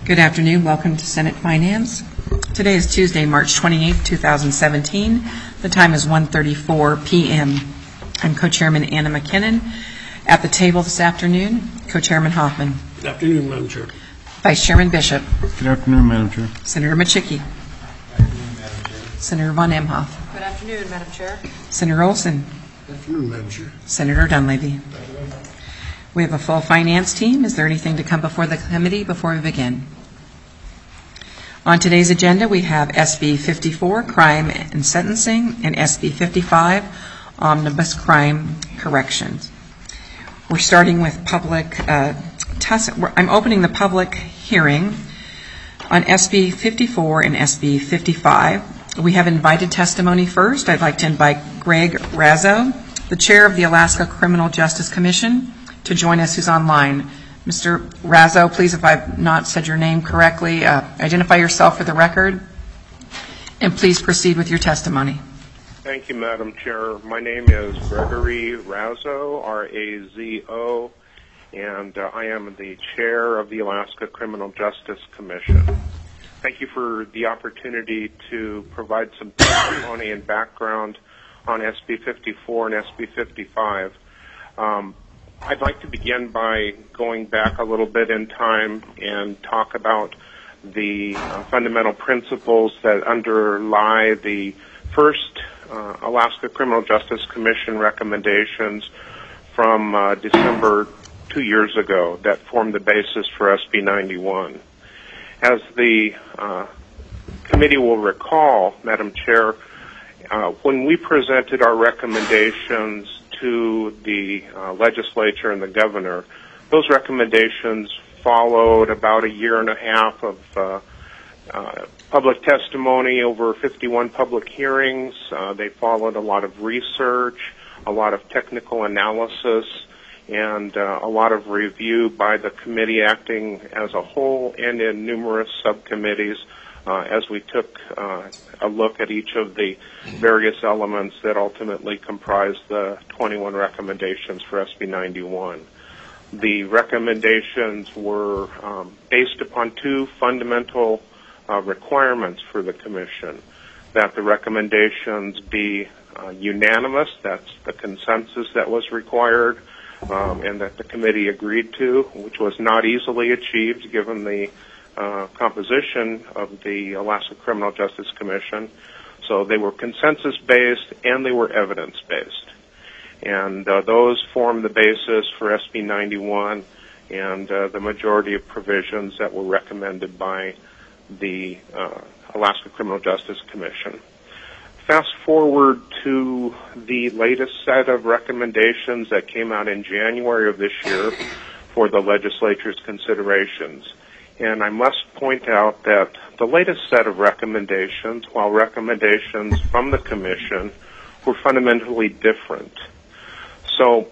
Good afternoon. Welcome to Senate Finance. Today is Tuesday, March 28, 2017. The time is 1:34 p.m. I'm Co-Chairman Anna McKinnon. At the table this afternoon, Co-Chairman Hoffman. Good afternoon, Madam Chair. Vice Chairman Bishop. Good afternoon, Madam Chair. Senator Machicki. Good afternoon, Madam Chair. Senator Von Imhoff. Good afternoon, Madam Chair. Senator Olson. Good afternoon, Madam Chair. Senator Dunleavy. We have a full finance team. Is there anything to come before the committee before we begin? On today's agenda, we have SB 54, Crime and Sentencing, and SB 55, Omnibus Crime Corrections. We're starting with public I'm opening the public hearing on SB 54 and SB 55. We have invited testimony first. I'd like to invite Greg Razzo, the chair of the Alaska Criminal Justice Commission, to join us, who's online. Mr. Razzo, please, if I've not said your name correctly, identify yourself for the record, and please proceed with your testimony. Thank you, Madam Chair. My name is Gregory Razzo, R-A-Z-O, and I am the chair of the Alaska Criminal Justice Commission. Thank you for the opportunity to provide some testimony and background on SB 54 and SB 55. I'd like to begin by going back a little bit in time and talk about the fundamental principles that underlie the first Alaska Criminal Justice Commission recommendations from December 2 years ago that formed the basis for SB 91. As the committee will recall, Madam Chair, when we presented our recommendations to the legislature and the governor, those recommendations followed about a year and a half of public testimony, over 51 public hearings. They followed a lot of research, a lot of technical analysis, and a lot of review by the committee acting as a whole and in numerous subcommittees as we took a look at each of the various elements that ultimately comprise the 21 recommendations for SB 91. The recommendations were based upon two fundamental requirements for the Commission: that the recommendations be unanimous, that's the consensus that was required, and that the committee agreed to, which was not easily achieved given the composition of the Alaska Criminal Justice Commission. So they were consensus-based and they were evidence-based. And those form the basis for SB 91 and the majority of provisions that were recommended by the Alaska Criminal Justice Commission. Fast forward to the latest set of recommendations that came out in January of this year for the legislature's considerations. And I must point out that the latest set of recommendations, while recommendations from the Commission, were fundamentally different. So,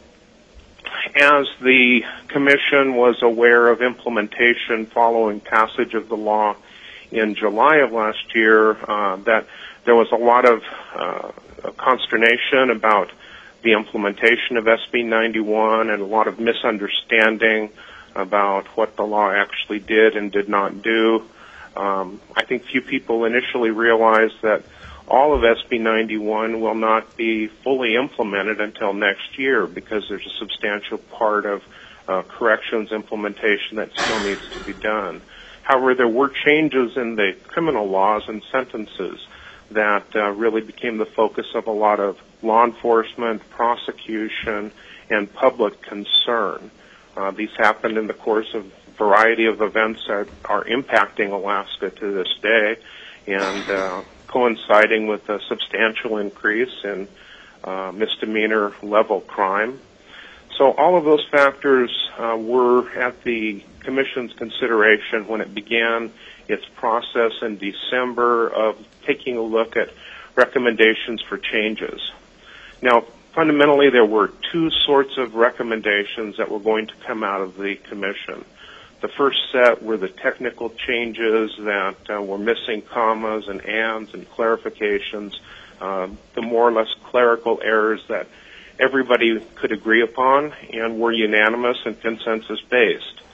as the Commission was aware of implementation following passage of the law in July of last year, that there was a lot of consternation about the implementation of SB 91 and a lot of misunderstanding about what the law actually did and did not do. I think few people initially realized that all of SB 91 will not be fully implemented until next year because there's a substantial part of corrections implementation that still needs to be done. However, there were changes in the criminal laws and sentences that really became the focus of a lot of law enforcement, prosecution, and public concern. These happened in the course of a variety of events that are impacting Alaska to this day and coinciding with a substantial increase in misdemeanor level crime. So all of those factors were at the Commission's consideration when it began its process in December of taking a look at recommendations for changes. Now, fundamentally, there were two sorts of recommendations that were going to come out of the Commission. The first set were the technical changes that were missing commas and ands and clarifications, the more or less clerical errors that everybody could agree upon and were unanimous and consensus-based.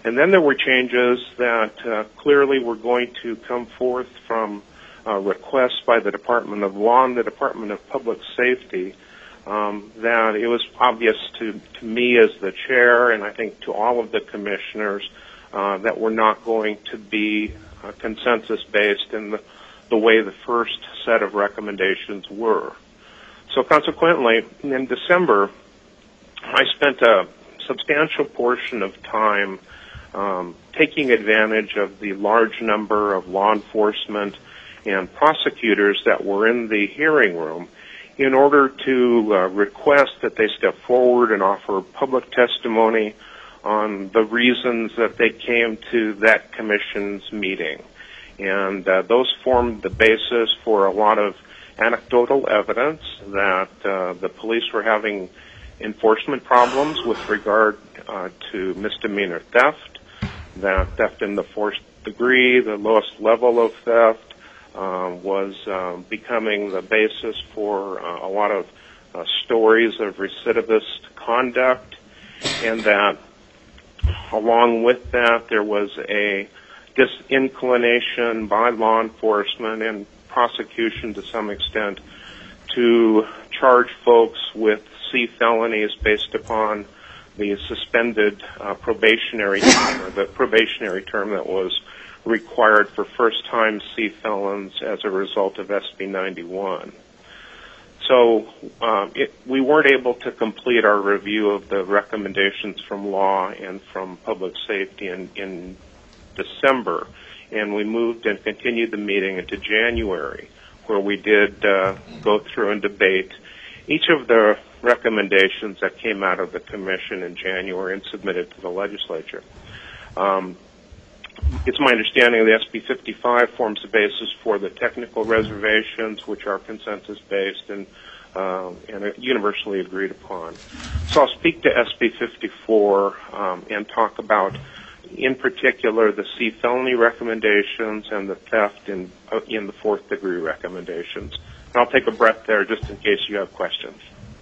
And then there were changes that clearly were going to come forth from requests by the Department of Law and the Department of Public Safety, that it was obvious to me as the chair, and I think to all of the commissioners, that we're not going to be consensus-based in the way the first set of recommendations were. So consequently, in December, I spent a substantial portion of time taking advantage of the large number of law enforcement and prosecutors that were in the hearing room in order to request that they step forward and offer public testimony on the reasons that they came to that commission's meeting. And those formed the basis for a lot of anecdotal evidence that the police were having enforcement problems with regard to misdemeanor theft, that theft in the fourth degree, the lowest level of theft, was becoming the basis for a lot of stories of recidivist conduct, and that along with that there was a disinclination by law enforcement and prosecution to some extent to charge folks with C felonies based upon the suspended probationary term, or the probationary term that was required for first-time C felons as a result of SB 91. So we weren't able to complete our review of the recommendations from law and from public safety in December, and we moved and continued the meeting into January, where we did go through and debate each of the recommendations that came out of the commission in January and submitted to the legislature. It's my understanding that SB 55 forms the basis for the technical reservations, which are consensus-based and universally agreed upon. So I'll speak to SB 54 and talk about, in particular, the C felony recommendations and the theft in the fourth degree recommendations. And I'll take a breath there just in case you have questions.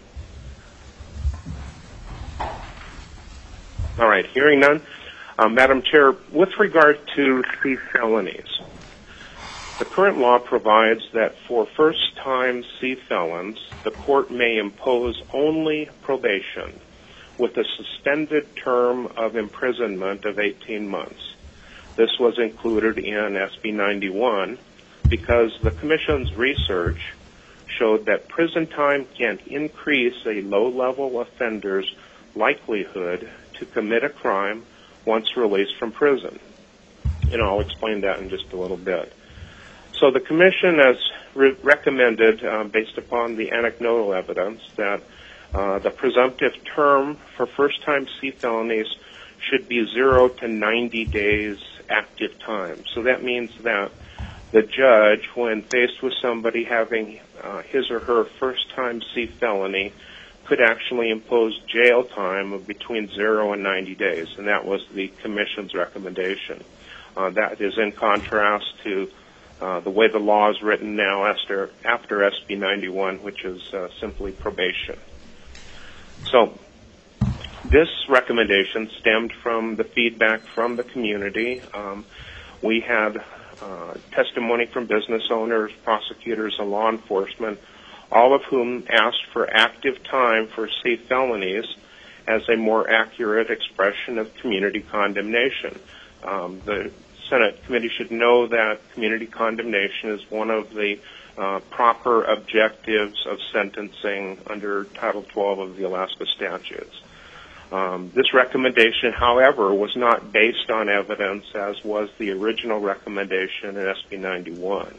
All right, hearing none. Madam Chair, with regard to C felonies, the current law provides that for first-time C felons, the court may impose only probation with a suspended term of imprisonment of 18 months. This was included in SB 91 because the Commission's research showed that prison time can increase a low-level offender's likelihood to commit a crime once released from prison. And I'll explain that in just a little bit. So the Commission has recommended, based upon the anecdotal evidence, that the presumptive term for first-time C felonies should be 0 to 90 days active time. So that means that the judge, when faced with somebody having his or her first-time C felony, could actually impose jail time of between 0 and 90 days, and that was the Commission's recommendation. That is in contrast to the way the law is written now after SB 91, which is simply probation. So this recommendation stemmed from the feedback from the community. We had testimony from business owners, prosecutors, and law enforcement, all of whom asked for active time for C felonies as a more accurate expression of community condemnation. The Senate committee should know that community condemnation is one of the proper objectives of sentencing under Title 12 of the Alaska statutes. This recommendation, however, was not based on evidence, as was the original recommendation in SB 91.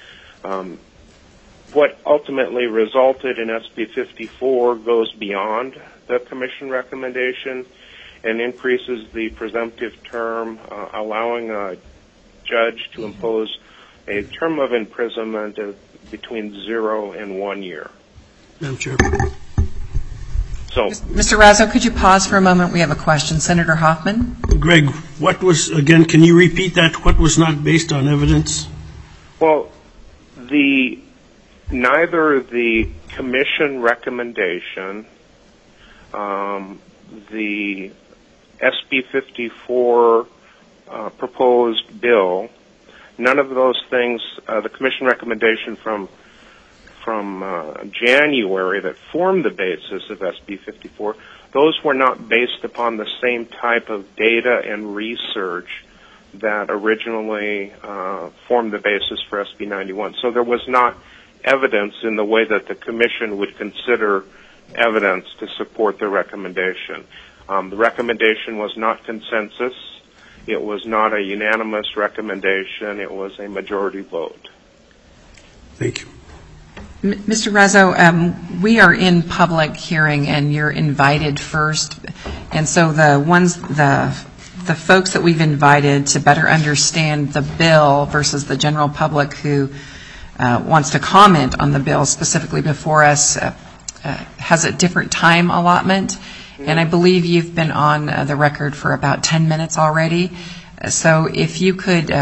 What ultimately resulted in SB 54 goes beyond the Commission recommendation and increases the presumptive term, allowing a judge to impose a term of imprisonment of between 0 and 1 year. Madam Chair. So, Mr. Razzo, could you pause for a moment? We have a question. Senator Hoffman? Greg, what was, again, can you repeat that? What was not based on evidence? Well, neither the Commission recommendation, the SB 54 proposed bill, none of those things, the Commission recommendation from January that formed the basis of SB 54, those were not based upon the same type of data and research that originally formed the basis for SB 91. So there was not evidence in the way that the Commission would consider evidence to support the recommendation. The recommendation was not consensus. It was not a unanimous recommendation. It was a majority vote. Thank you. Mr. Razzo, we are in public hearing, and you're invited first. And so the folks that we've invited to better understand the bill versus the general public who wants to comment on the bill specifically before us has a different time allotment. And I believe you've been on the record for about 10 minutes already. So if you could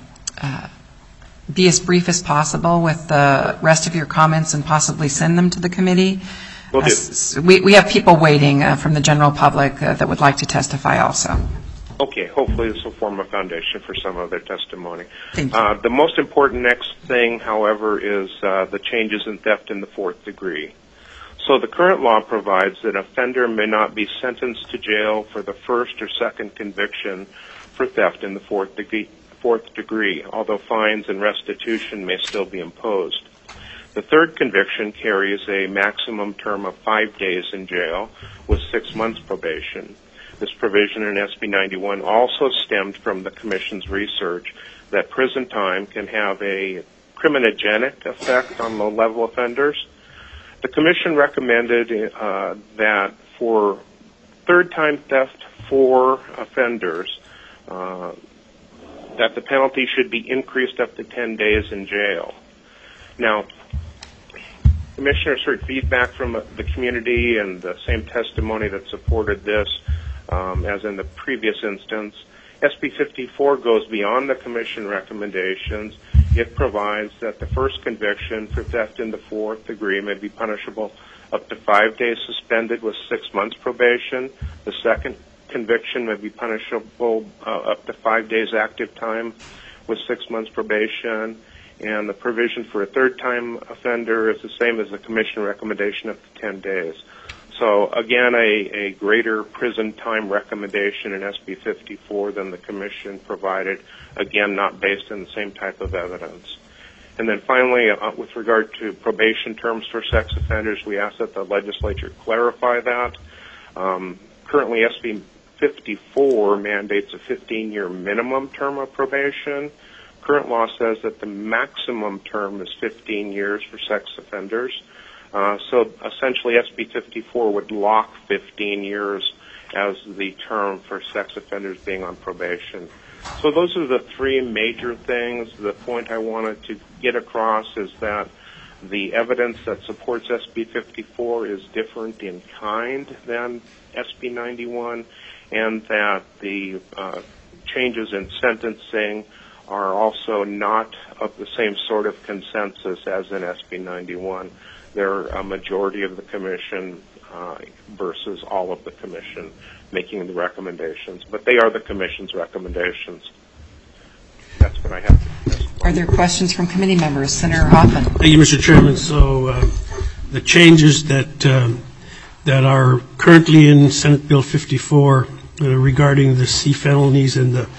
be as brief as possible with the rest of your comments and possibly send them to the committee. Will do. We have people waiting from the general public that would like to testify also. Okay, hopefully this will form a foundation for some of their testimony. Thank you. The most important next thing, however, is the changes in theft in the fourth degree. So the current law provides that an offender may not be sentenced to jail for the first or second conviction for theft in the fourth degree, although fines and restitution may still be imposed. The third conviction carries a maximum term of 5 days in jail with 6 months probation. This provision in SB 91 also stemmed from the Commission's research that prison time can have a criminogenic effect on low-level offenders. The Commission recommended that for third-time theft for offenders, that the penalty should be increased up to 10 days in jail. Now, Commissioners heard feedback from the community and the same testimony that supported this as in the previous instance. SB 54 goes beyond the Commission recommendations. It provides that the first conviction for theft in the fourth degree may be punishable up to 5 days suspended with 6 months probation. The second conviction may be punishable up to 5 days active time with 6 months probation. And the provision for a third-time offender is the same as the Commission recommendation up to 10 days. So, again, a greater prison time recommendation in SB 54 than the Commission provided, again, not based on the same type of evidence. And then finally, with regard to probation terms for sex offenders, we ask that the legislature clarify that. Currently, SB 54 mandates a 15-year minimum term of probation. Current law says that the maximum term is 15 years for sex offenders. So essentially SB 54 would lock 15 years as the term for sex offenders being on probation. So those are the three major things. The point I wanted to get across is that the evidence that supports SB 54 is different in kind than SB 91, and that the changes in sentencing are also not of the same sort of consensus as in SB 91. They're a majority of the Commission versus all of the Commission making the recommendations. But they are the Commission's recommendations. That's what I have to say. Are there questions from committee members? Senator Hoffman. Thank you, Mr. Chairman. So the changes that are currently in Senate Bill 54 regarding the C felonies and the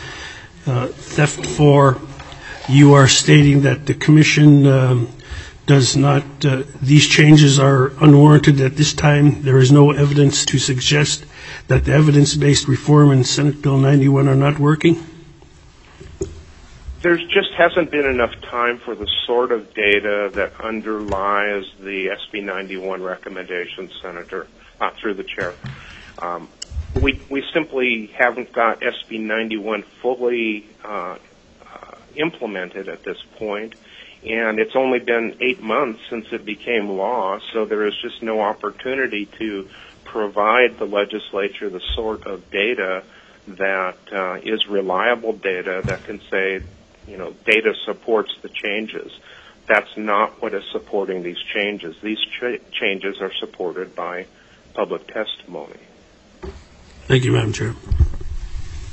theft for, you are stating that the Commission does not, these changes are unwarranted at this time. There is no evidence to suggest that the evidence-based reform in Senate Bill 91 are not working? There just hasn't been enough time for the sort of data that underlies the SB 91 recommendations, Senator, through the chair. We simply haven't got SB 91 fully implemented at this point, and it's only been 8 months since it became law, so there is just no opportunity to provide the legislature the sort of data that is reliable data that can say, you know, data supports the changes. That's not what is supporting these changes. These changes are supported by public testimony. Thank you, Madam Chair.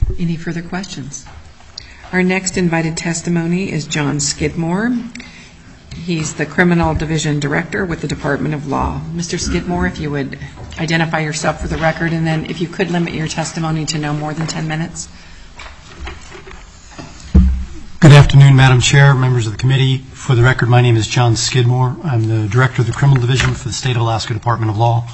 Any further questions? Our next invited testimony is John Skidmore. He's the Criminal Division Director with the Department of Law. Mr. Skidmore, if you would identify yourself for the record, and then if you could limit your testimony to no more than 10 minutes. Good afternoon, Madam Chair, members of the committee. For the record, my name is John Skidmore. I'm the Director of the Criminal Division for the State of Alaska Department of Law.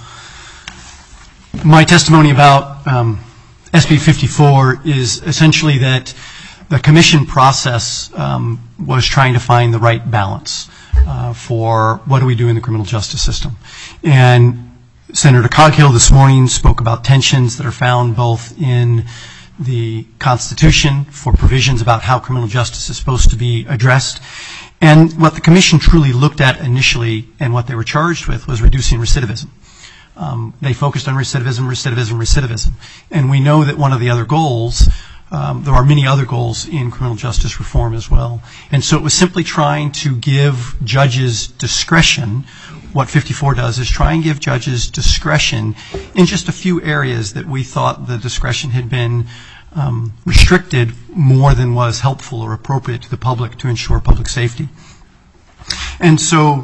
My testimony about SB 54 is essentially that the commission process was trying to find the right balance for what do we do in the criminal justice system. And Senator Coghill this morning spoke about tensions that are found both in the Constitution for provisions about how criminal justice is supposed to be addressed. And what the commission truly looked at initially and what they were charged with was reducing recidivism. They focused on recidivism. And we know that one of the other goals, there are many other goals in criminal justice reform as well. And so it was simply trying to give judges discretion. What 54 does is try and give judges discretion in just a few areas that we thought the discretion had been restricted more than was helpful or appropriate to the public to ensure public safety. And so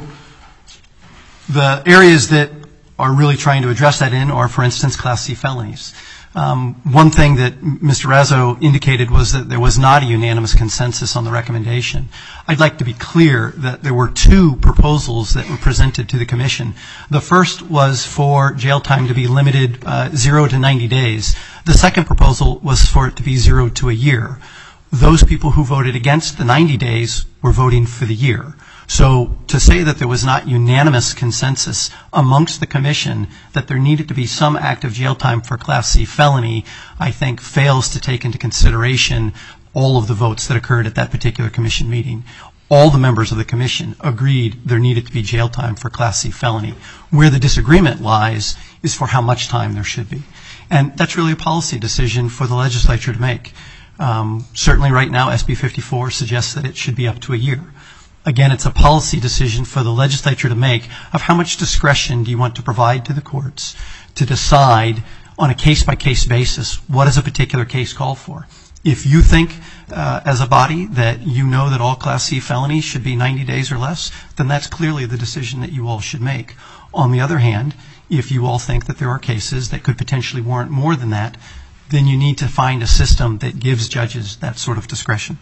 the areas that are really trying to address that in are, for instance, Class C felonies. One thing that Mr. Razzo indicated was that there was not a unanimous consensus on the recommendation. I'd like to be clear that there were two proposals that were presented to the commission. The first was for jail time to be limited 0 to 90 days. The second proposal was for it to be 0 to a year. Those people who voted against the 90 days were voting for the year. So to say that there was not unanimous consensus amongst the commission that there needed to be some active jail time for Class C felony, I think fails to take into consideration all of the votes that occurred at that particular commission meeting. All the members of the commission agreed there needed to be jail time for Class C felony. Where the disagreement lies is for how much time there should be. And that's really a policy decision for the legislature to make. Certainly right now, SB 54 suggests that it should be up to a year. Again, it's a policy decision for the legislature to make of how much discretion do you want to provide to the courts to decide on a case-by-case basis what does a particular case call for. If you think as a body that you know that all Class C felonies should be 90 days or less, then that's clearly the decision that you all should make. On the other hand, if you all think that there are cases that could potentially warrant more than that, then you need to find a system that gives judges that sort of discretion.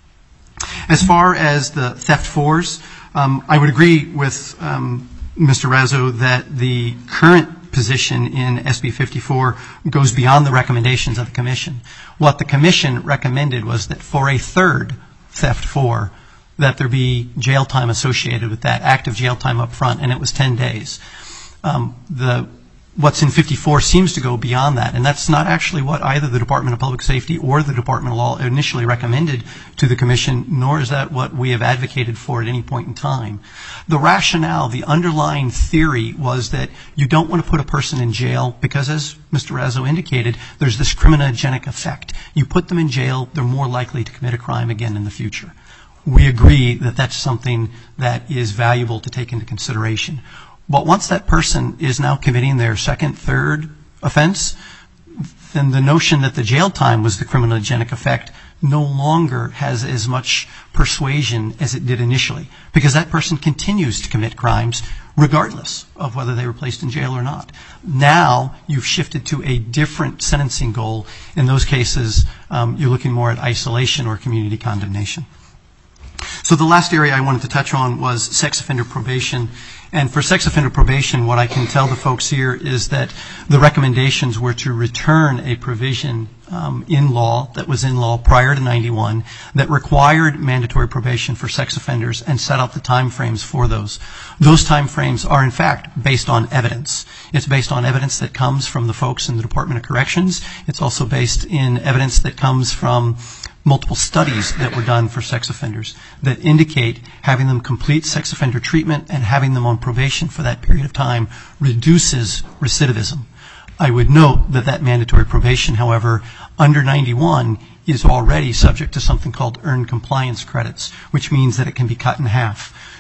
As far as the theft fours, I would agree with Mr. Razzo that the current position in SB 54 goes beyond the recommendations of the commission. What the commission recommended was that for a third theft four, that there be jail time associated with that, active jail time up front, and it was 10 days. What's in 54 seems to go beyond that, and that's not actually what either the Department of Public Safety or the Department of Law initially recommended to the commission, nor is that what we have advocated for at any point in time. The rationale, the underlying theory was that you don't want to put a person in jail because, as Mr. Razzo indicated, there's this criminogenic effect. You put them in jail, they're more likely to commit a crime again in the future. We agree that that's something that is valuable to take into consideration. But once that person is now committing their second, third offense, then the notion that the jail time was the criminogenic effect no longer has as much persuasion as it did initially, because that person continues to commit crimes regardless of whether they were placed in jail or not. Now you've shifted to a different sentencing goal. In those cases, you're looking more at isolation or community condemnation. So the last area I wanted to touch on was sex offender probation. And for sex offender probation, what I can tell the folks here is that the recommendations were to return a provision in law that was in law prior to 91 that required mandatory probation for sex offenders and set out the time frames for those. Those time frames are, in fact, based on evidence. It's based on evidence that comes from the folks in the Department of Corrections. It's also based in evidence that comes from multiple studies that were done for sex offenders that indicate having them complete sex offender treatment and having them on probation for that period of time reduces recidivism. I would note that that mandatory probation, however, under 91 is already subject to something called earned compliance credits, which means that it can be cut in half.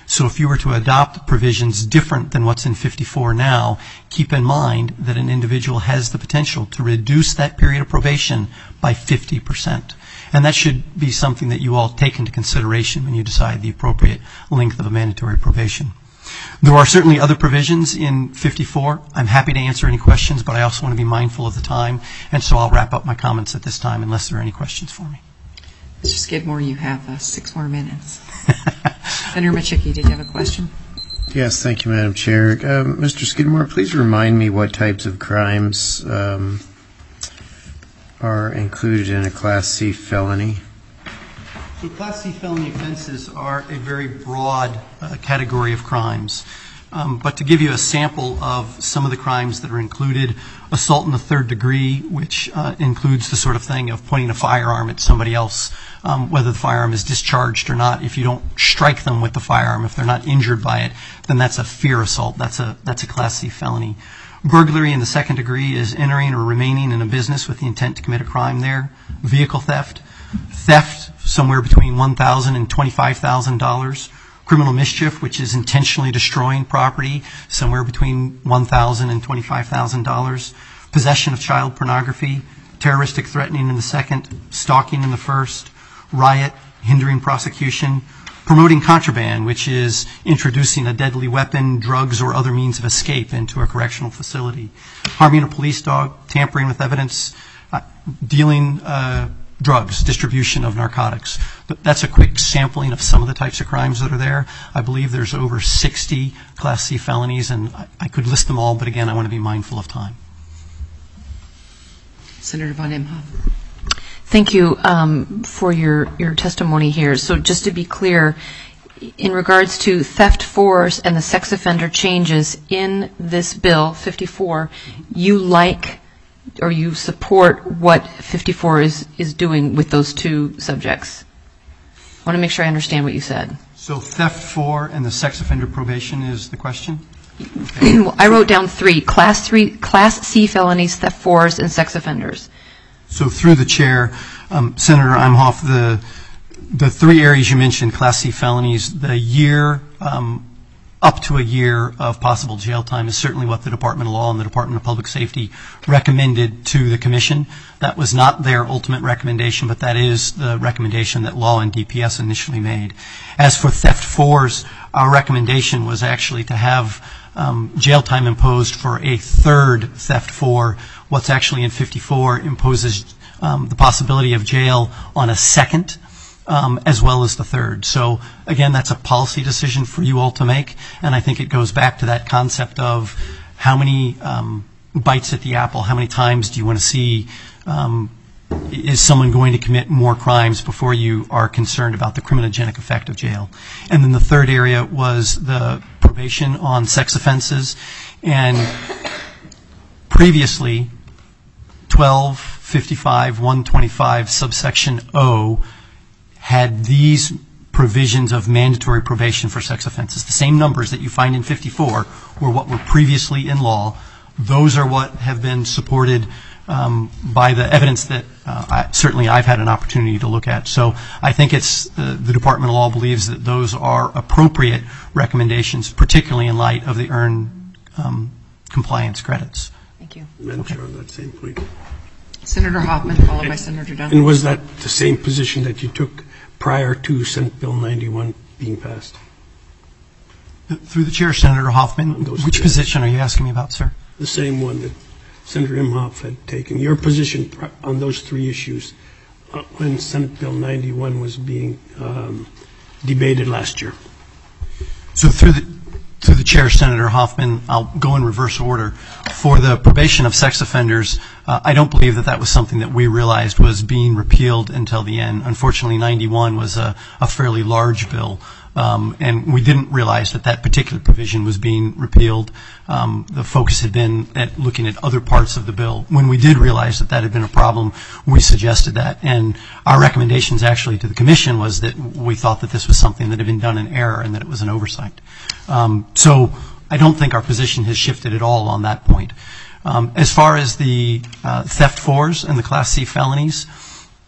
So if you were to adopt provisions different than what's in 54 now, keep in mind that an individual has the potential to reduce that period of probation by 50%. And that should be something that you all take into consideration when you decide the appropriate length of a mandatory probation. There are certainly other provisions in 54. I'm happy to answer any questions, but I also want to be mindful of the time, and so I'll wrap up my comments at this time unless there are any questions for me. Mr. Skidmore, you have 6 more minutes. Senator Machicki, did you have a question? Yes, thank you, Madam Chair. Mr. Skidmore, please remind me what types of crimes are included in a Class C felony. So Class C felony offenses are a very broad category of crimes. But to give you a sample of some of the crimes that are included, assault in the 3rd degree, which includes the sort of thing of pointing a firearm at somebody else, whether the firearm is discharged or not. If you don't strike them with the firearm, if they're not injured by it, then that's a fear assault. That's a Class C felony. Burglary in the 2nd degree is entering or remaining in a business with the intent to commit a crime there. Vehicle theft. Theft somewhere between $1,000 and $25,000. Criminal mischief, which is intentionally destroying property, somewhere between $1,000 and $25,000. Possession of child pornography. Terroristic threatening in the 2nd. Stalking in the 1st. Riot, hindering prosecution. Promoting contraband, which is introducing a deadly weapon, drugs, or other means of escape into a correctional facility. Harming a police dog. Tampering with evidence. Dealing drugs, distribution of narcotics. That's a quick sampling of some of the types of crimes that are there. I believe there's over 60 Class C felonies, and I could list them all, but again, I want to be mindful of time. Senator von Imhoff. Thank you for your testimony here. So just to be clear, in regards to theft force and the sex offender changes in this bill, 54, you like or you support what 54 is doing with those 2 subjects? I want to make sure I understand what you said. So theft for and the sex offender probation is the question? I wrote down 3, Class C felonies, theft force, and sex offenders. So through the chair, Senator Imhoff, the 3 areas you mentioned, Class C felonies, the year, up to a year of possible jail time is certainly what the Department of Law and the Department of Public Safety recommended to the Commission. That was not their ultimate recommendation, but that is the recommendation that Law and DPS initially made. As for theft fours, our recommendation was actually to have jail time imposed for a 3rd theft for. What's actually in 54 imposes the possibility of jail on a 2nd as well as the 3rd. So again, that's a policy decision for you all to make, and I think it goes back to that concept of how many bites at the apple, how many times do you want to see, is someone going to commit more crimes before you are concerned about the criminogenic effect of jail. And then the 3rd area was the probation on sex offenses, and previously 1255 125 subsection O had these provisions of mandatory probation for sex offenses. The same numbers that you find in 54 were what were previously in law. Those are what have been supported by the evidence that certainly I've had an opportunity to look at. So I think it's the Department of Law believes that those are appropriate recommendations, particularly in light of the earned compliance credits. Thank you. Madam Chair, on that same point. Senator Hoffman, followed by Senator Dunn. And was that the same position that you took prior to Senate Bill 91 being passed? Through the chair, Senator Hoffman, which position are you asking me about, sir? The same one that Senator Imhoff had taken. Your position on those 3 issues when Senate Bill 91 was being debated last year. So through the chair, Senator Hoffman, I'll go in reverse order. For the probation of sex offenders, I don't believe that was something that we realized was being repealed until the end. Unfortunately, 91 was a fairly large bill, and we didn't realize that particular provision was being repealed. The focus had been at looking at other parts of the bill. When we did realize that had been a problem, we suggested that, and our recommendations actually to the Commission was that we thought that this was something that had been done in error and that it was an oversight. So I don't think our position has shifted at all on that point. As far as the theft fours and the Class C felonies,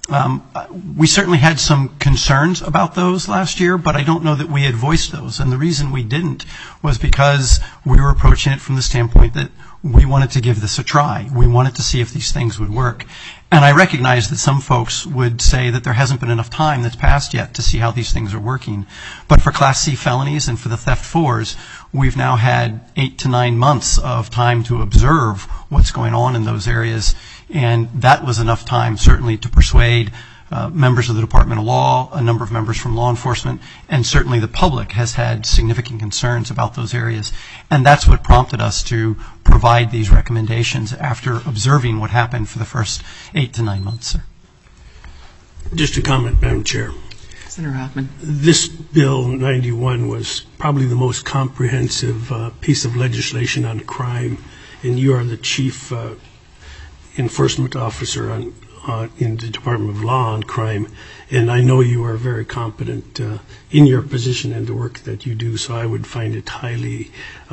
We certainly had some concerns about those last year, but I don't know that we had voiced those. And the reason we didn't was because we were approaching it from the standpoint that we wanted to give this a try. We wanted to see if these things would work. And I recognize that some folks would say that there hasn't been enough time that's passed yet to see how these things are working. But for Class C felonies and for the theft 4s, we've now had 8 to 9 months of time to observe what's going on in those areas. And that was enough time, certainly, to persuade members of the Department of Law, a number of members from law enforcement, and certainly the public has had significant concerns about those areas. And that's what prompted us to provide these recommendations after observing what happened for the first 8 to 9 months, sir. Just a comment, Madam Chair. Senator Hoffman. This Bill 91 was probably the most comprehensive piece of legislation on crime, and you are the chief enforcement officer in the Department of Law on crime, and I know you are very competent in your position and the work that you do, so I would find it highly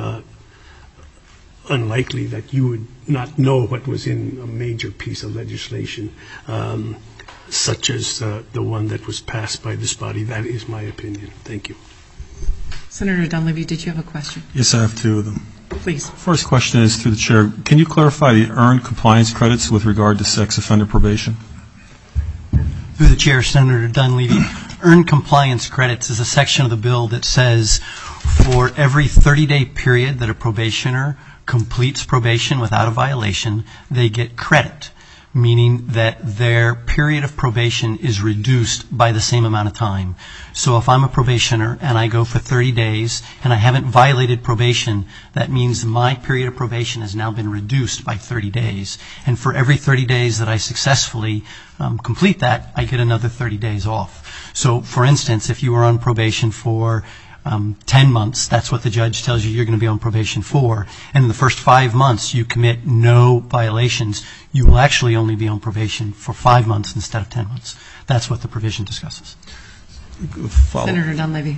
unlikely that you would not know what was in a major piece of legislation, such as the one that was passed by this body. That is my opinion. Thank you. Senator Dunleavy, did you have a question? Yes, I have two of them. Please. First question is through the chair. Can you clarify the earned compliance credits with regard to sex offender probation? Through the chair, Senator Dunleavy, earned compliance credits is a section of the bill that says for every 30-day period that a probationer completes probation without a violation, they get credit, meaning that their period of probation is reduced by the same amount of time. So if I'm a probationer and I go for 30 days and I haven't violated probation, that means my period of probation has now been reduced by 30 days. And for every 30 days that I successfully complete that, I get another 30 days off. So for instance, if you were on probation for 10 months, that's what the judge tells you you're going to be on probation for, and in the first 5 months you commit no violations, you will actually only be on probation for 5 months instead of 10 months. That's what the provision discusses. Senator Dunleavy.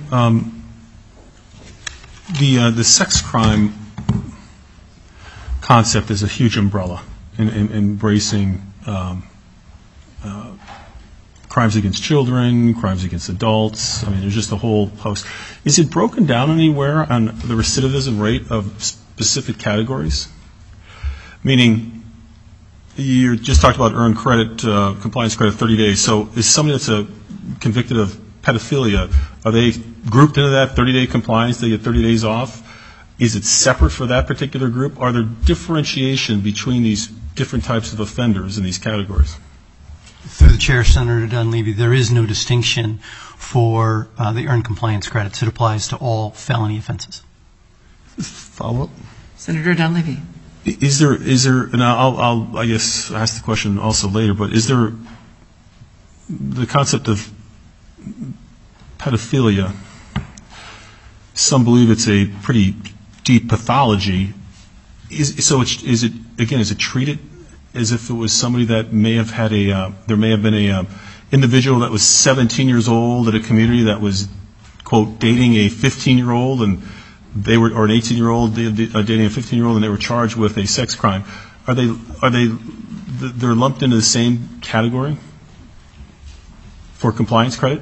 The sex crime concept is a huge umbrella in embracing crimes against children, crimes against adults. I mean, there's just a whole host. Is it broken down anywhere on the recidivism rate of specific categories? Meaning, you just talked about earned credit, compliance credit, 30 days. So is somebody that's convicted of pedophilia, are they grouped into that 30-day compliance? They get 30 days off? Is it separate for that particular group? Are there differentiation between these different types of offenders in these categories? Through the chair, Senator Dunleavy, there is no distinction for the earned compliance credits. It applies to all felony offenses. Follow-up? Senator Dunleavy. Is there, and I'll I guess ask the question also later, but is there the concept of pedophilia? Some believe it's a pretty deep pathology. Is it treated as if it was somebody that may have had there may have been a individual that was 17 years old at a community that was, quote, dating a 15-year-old, and they were, or an 18-year-old dating a 15-year-old, and they were charged with a sex crime. They're lumped into the same category for compliance credit?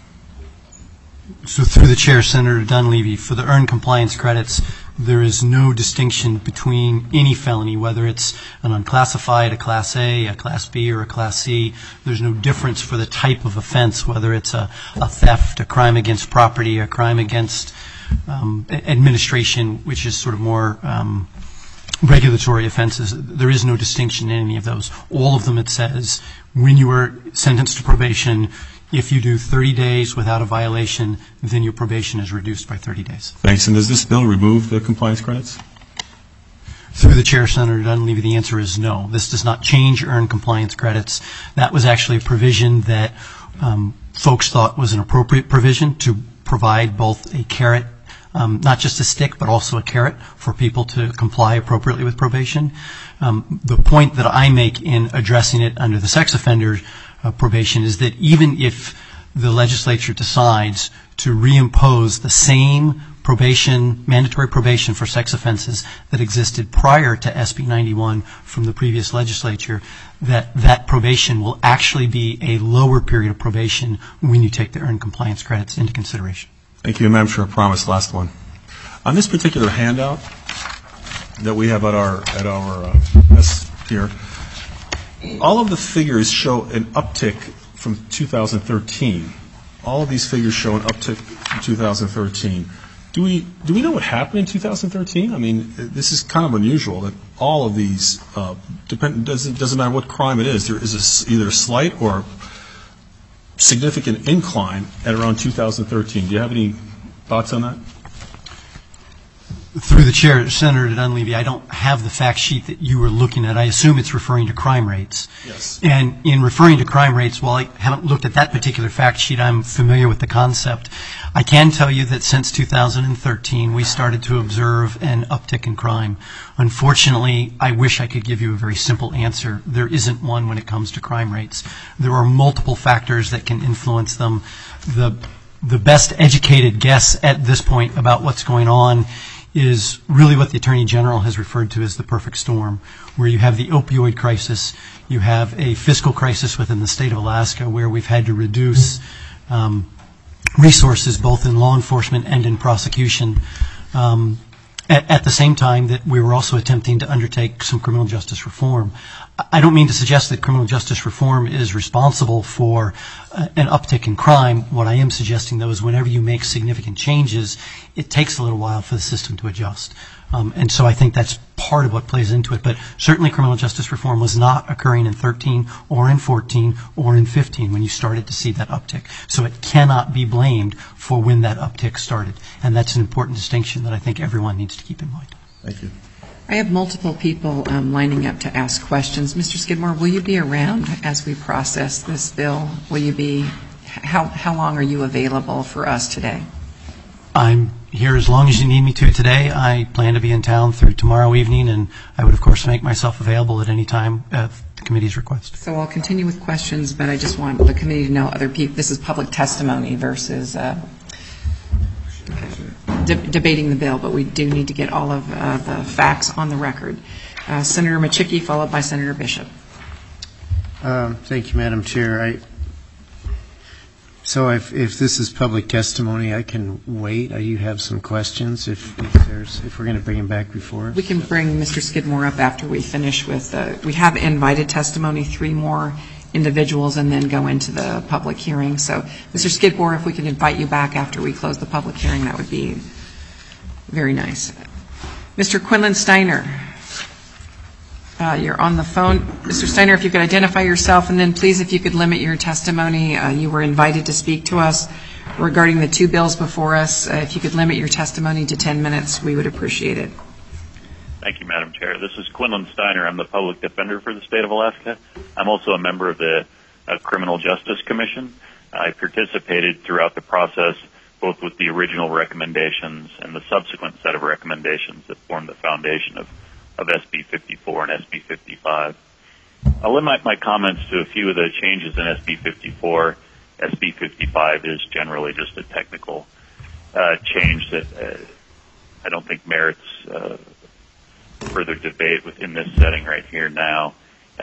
So through the chair, Senator Dunleavy, for the earned compliance credits, there is no distinction between any felony, whether it's an unclassified, a Class A, a Class B, or a Class C. There's no difference for the type of offense, whether it's a theft, a crime against property, a crime against administration, which is sort of more regulatory offenses. There is no distinction in any of those. All of them, it says, when you are sentenced to probation, if you do 30 days without a violation, then your probation is reduced by 30 days. Thanks. And does this bill remove the compliance credits? Through the chair, Senator Dunleavy, the answer is no. This does not change earned compliance credits. That was actually a provision that folks thought was an appropriate provision to provide both a carrot, not just a stick, but also a carrot for people to comply appropriately with probation. The point that I make in addressing it under the sex offender probation is that even if the legislature decides to reimpose the same probation, mandatory probation for sex offenses that existed prior to SB 91 from the previous legislature, that probation will actually be a lower period of probation when you take the earned compliance credits into consideration. Thank you, Madam Chair. I promise, last one. On this particular handout that we have at our desk here, all of the figures show an uptick from 2013. All of these figures show an uptick from 2013. Do we know what happened in 2013? I mean, this is kind of unusual that all of these doesn't matter what crime it is. There is either a slight or significant incline at around 2013. Do you have any thoughts on that? Through the chair, Senator Dunleavy, I don't have the fact sheet that you were looking at. I assume it's referring to crime rates. Yes. And in referring to crime rates, while I haven't looked at that particular fact sheet, I'm familiar with the concept. I can tell you that since 2013, we started to observe an uptick in crime. Unfortunately, I wish I could give you a very simple answer. There isn't one when it comes to crime rates. There are multiple factors that can influence them. The best educated guess at this point about what's going on is really what the Attorney General has referred to as the perfect storm, where you have the opioid crisis, you have a fiscal crisis within the state of Alaska where we've had to reduce resources both in law enforcement and in prosecution, at the same time that we were also attempting to undertake some criminal justice reform. I don't mean to suggest that criminal justice reform is responsible for an uptick in crime. What I am suggesting, though, is whenever you make significant changes, it takes a little while for the system to adjust. And so I think that's part of what plays into it. But certainly criminal justice reform was not occurring in 13 or in 14 or in 15 when you started to see that uptick. So it cannot be blamed for when that uptick started. And that's an important distinction that I think everyone needs to keep in mind. Thank you. I have multiple people lining up to ask questions. Mr. Skidmore, will you be around as we process this bill? Will you be, how long are you available for us today? I'm here as long as you need me to today. I plan to be in town through tomorrow evening, and I would, of course, make myself available at any time at the committee's request. So I'll continue with questions, but I just want the committee to know other people. This is public testimony versus debating the bill, but we do need to get all of the facts on the record. Senator Machicki, followed by Senator Bishop. Thank you, Madam Chair. So if this is public testimony, I can wait. You have some questions if we're going to bring him back before us? We can bring Mr. Skidmore up after we finish with, we have invited testimony, 3 more individuals, and then go into the public hearing. So, Mr. Skidmore, if we could invite you back after we close the public hearing, that would be very nice. Mr. Quinlan Steiner, you're on the phone. Mr. Steiner, if you could identify yourself, and then please, if you could limit your testimony. You were invited to speak to us regarding the 2 bills before us. If you could limit your testimony to 10 minutes, we would appreciate it. Thank you, Madam Chair. This is Quinlan Steiner. I'm the public defender for the state of Alaska. I'm also a member of the Criminal Justice Commission. I participated throughout the process, both with the original recommendations and the subsequent set of recommendations that formed the foundation of SB 54 and SB 55. I'll limit my comments to a few of the changes in SB 54. SB 55 is generally just a technical change that I don't think merits further debate within this setting right here now.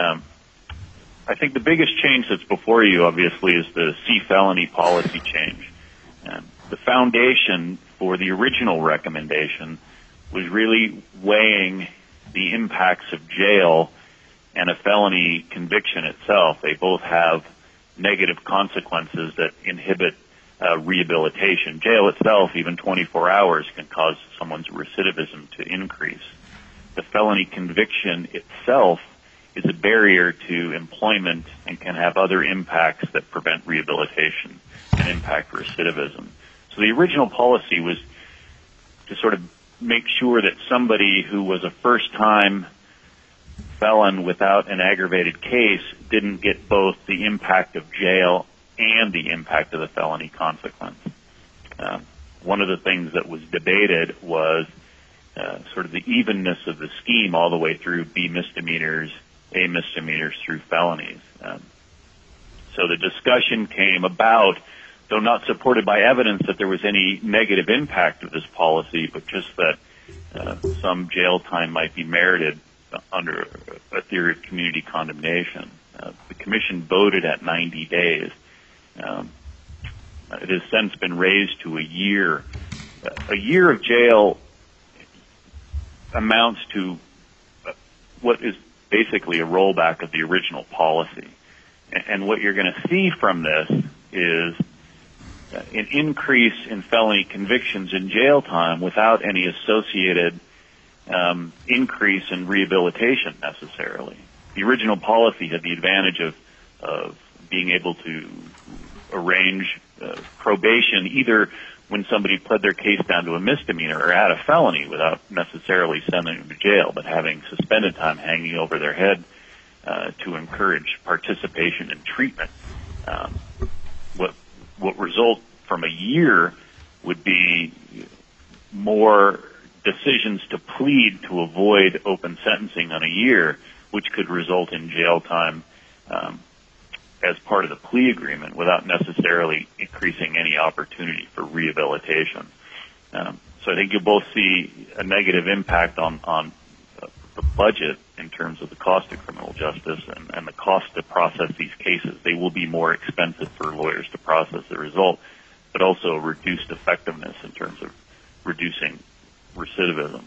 I think the biggest change that's before you, obviously, is the C felony policy change. The foundation for the original recommendation was really weighing the impacts of jail and a felony conviction itself. They both have negative consequences that inhibit rehabilitation. Jail itself, even 24 hours, can cause someone's recidivism to increase. The felony conviction itself is a barrier to employment and can have other impacts that prevent rehabilitation and impact recidivism. So the original policy was to sort of make sure that somebody who was a first-time felon without an aggravated case didn't get both the impact of jail and the impact of the felony consequence. One of the things that was debated was sort of the evenness of the scheme all the way through B misdemeanors, A misdemeanors through felonies. So the discussion came about though not supported by evidence that there was any negative impact of this policy, but just that some jail time might be merited under a theory of community condemnation. The Commission voted at 90 days. It has since been raised to a year. A year of jail amounts to what is basically a rollback of the original policy. And what you're going to see from this is an increase in felony convictions in jail time without any associated increase in rehabilitation necessarily. The original policy had the advantage of being able to arrange probation either when somebody pled their case down to a misdemeanor or had a felony without necessarily sending them to jail, but having suspended time hanging over their head to encourage participation in treatment. What result from a year would be more decisions to plead to avoid open sentencing on a year, which could result in jail time as part of the plea agreement without necessarily increasing any opportunity for rehabilitation. So I think you'll both see a negative impact on the budget in terms of the cost of criminal justice and the cost to process these cases. They will be more expensive for lawyers to process the result, but also reduced effectiveness in terms of reducing recidivism.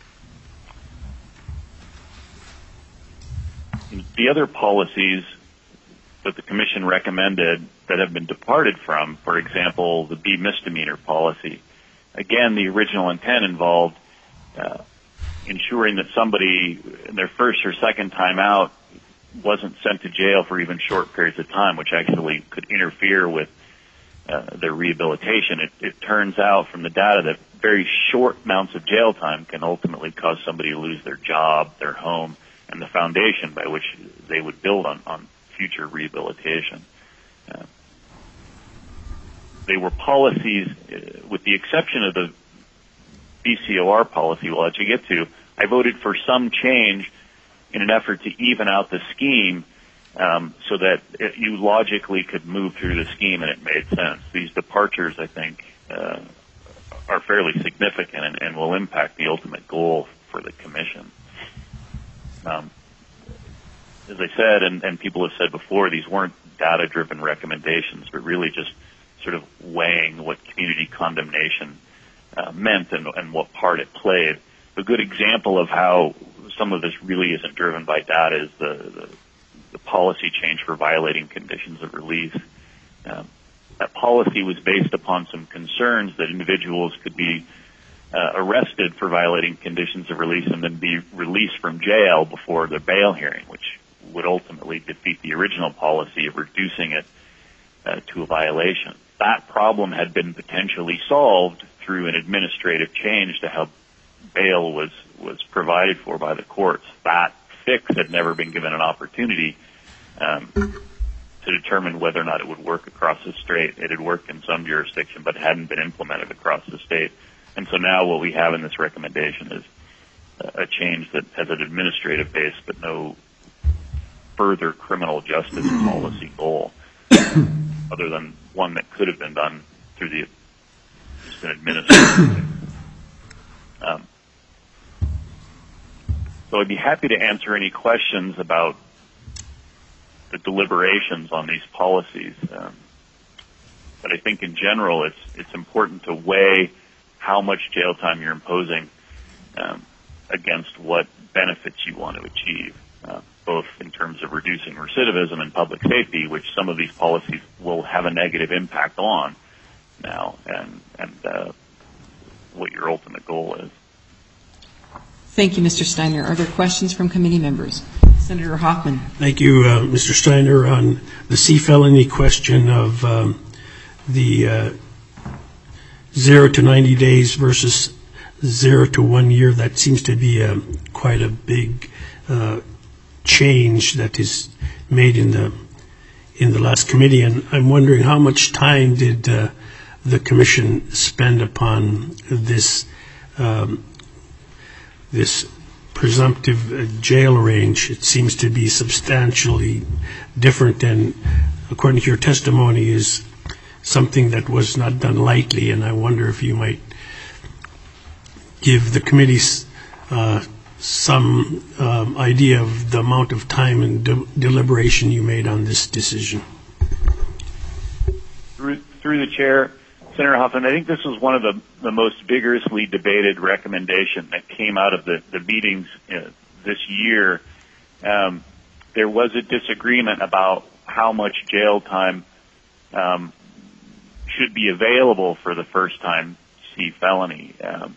The other policies that the Commission recommended that have been departed from, for example, the B misdemeanor policy, again, the original intent involved ensuring that somebody in their first or second time out wasn't sent to jail for even short periods of time, which actually could interfere with their rehabilitation. It turns out from the data that very short amounts of jail time can ultimately cause somebody to lose their job, their home, and the foundation by which they would build on future rehabilitation. They were policies, with the exception of the BCOR policy we'll let you get to, I voted for some change in an effort to even out the scheme so that you logically could move through the scheme and it made sense. These departures, I think, are fairly significant and will impact the ultimate goal for the Commission. As I said, and people have said before, these weren't data-driven recommendations, but really just sort of weighing what community condemnation meant and what part it played. A good example of how some of this really isn't driven by data is the policy change for violating conditions of release. That policy was based upon some concerns that individuals could be arrested for violating conditions of release and then be released from jail before the bail hearing, which would ultimately defeat the original policy of reducing it to a violation. That problem had been potentially solved through an administrative change to how bail was provided for by the courts. That fix had never been given an opportunity to determine whether or not it would work across the state. It had worked in some jurisdiction, but hadn't been implemented across the state. And so now what we have in this recommendation is a change that has an administrative base, but no further criminal justice policy goal, other than one that could have been done through just an administrative. So I'd be happy to answer any questions about the deliberations on these policies. But I think in general it's important to weigh how much jail time you're imposing against what benefits you want to achieve, both in terms of reducing recidivism and public safety, which some of these policies will have a negative impact on now, and what your ultimate goal is. Thank you, Mr. Steiner. Are there questions from committee members? Senator Hoffman. Thank you, Mr. Steiner. On the C felony question of the 0 to 90 days versus 0 to 1 year, that seems to be quite a big change that is made in the last committee. And I'm wondering how much time did the Commission spend upon this presumptive jail range? It seems to be substantially different, and according to your testimony, is something that was not done lightly, and I wonder if you might give the committees some idea of the amount of time and deliberation you made on this decision. Through the chair, Senator Hoffman, I think this was one of the most vigorously debated recommendation that came out of the meetings this year. There was a disagreement about how much jail time should be available for the first-time C felony.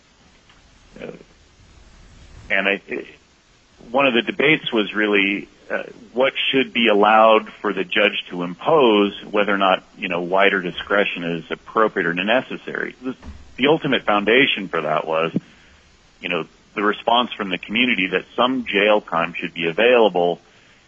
One of the debates was really what should be allowed for the judge to impose, whether or not wider discretion is appropriate or necessary. The ultimate foundation for that was, the response from the community that some jail time should be available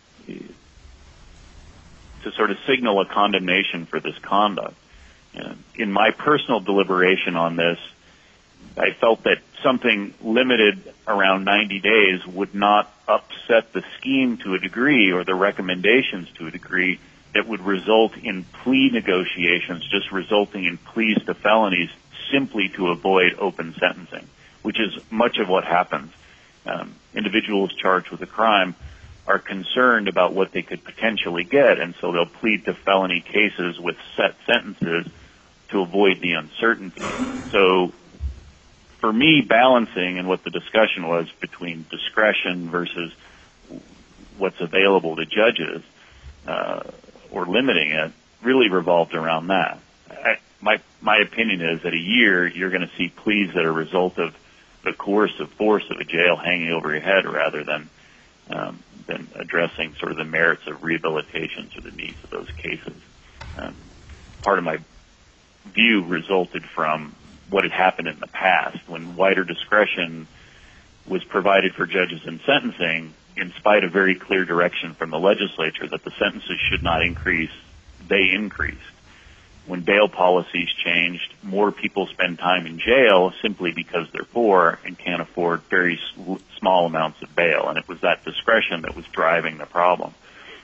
to sort of signal a condemnation for this conduct. In my personal deliberation on this, I felt that something limited around 90 days would not upset the scheme to a degree or the recommendations to a degree that would result in plea negotiations, just resulting in pleas to felonies simply to avoid open sentencing, which is much of what happens. Individuals charged with a crime are concerned about what they could potentially get, and so they'll plead to felony cases with set sentences to avoid the uncertainty. So for me, balancing and what the discussion was between discretion versus what's available to judges or limiting it really revolved around that. My opinion is that a year you're going to see pleas that are a result of the coercive force of a jail hanging over your head rather than addressing sort of the merits of rehabilitation or the needs of those cases. Part of my view resulted from what had happened in the past when wider discretion was provided for judges in sentencing, in spite of very clear direction from the legislature that the sentences should not increase, they increased. When bail policies changed, more people spend time in jail simply because they're poor and can't afford very small amounts of bail, and it was that discretion that was driving the problem.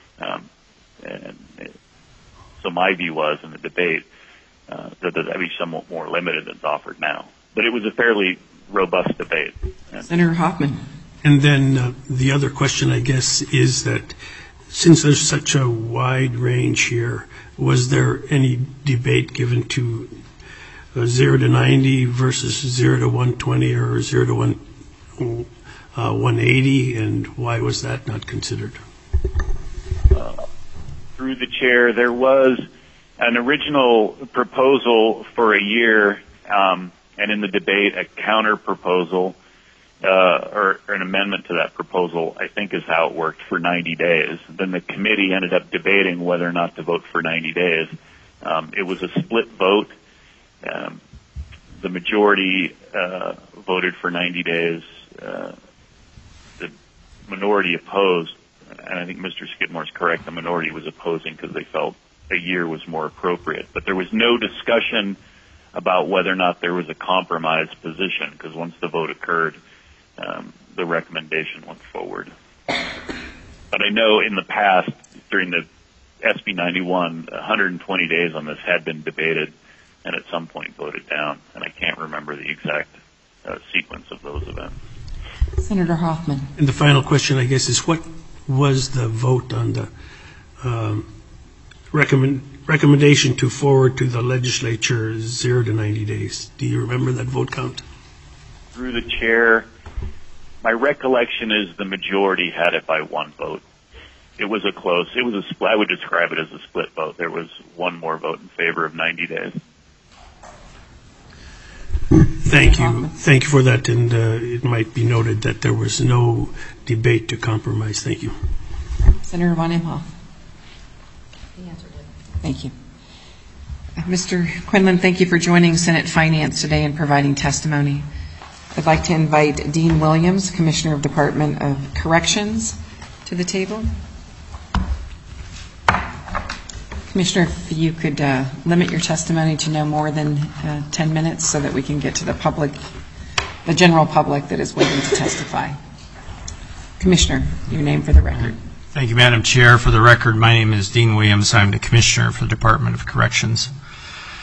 So my view was in the debate that that'd be somewhat more limited than's offered now. But it was a fairly robust debate. Senator Hoffman. And then the other question, I guess, is that since there's such a wide range here, was there any debate given to 0 to 90 versus 0 to 120 or 0 to 180, and why was that not considered? Through the chair, there was an original proposal for a year, and in the debate, a counter proposal or an amendment to that proposal, I think is how it worked, for 90 days. Then the committee ended up debating whether or not to vote for 90 days. It was a split vote. The majority voted for 90 days. The minority opposed, and I think Mr. Skidmore is correct, the minority was opposing because they felt a year was more appropriate. But there was no discussion about whether or not there was a compromise position, because once the vote occurred, the recommendation went forward. But I know in the past, during the SB 91, 120 days on this had been debated and at some point voted down, and I can't remember the exact sequence of those events. Senator Hoffman. And the final question, I guess, is what was the vote on the recommendation to forward to the legislature 0 to 90 days? Do you remember that vote count? Through the chair, my recollection is the majority had it by one vote. It was a split. I would describe it as a split vote. There was one more vote in favor of 90 days. Thank you. Thank you for that. And it might be noted that there was no debate to compromise. Thank you. Senator Von Imhoff. He answered it. Thank you. Mr. Quinlan, thank you for joining Senate Finance today and providing testimony. I'd like to invite Dean Williams, Commissioner of Department of Corrections, to the table. Commissioner, if you could limit your testimony to no more than 10 minutes so that we can get to the public, the general public that is waiting to testify. Commissioner, your name for the record. Thank you, Madam Chair. For the record, my name is Dean Williams. I'm the Commissioner for the Department of Corrections.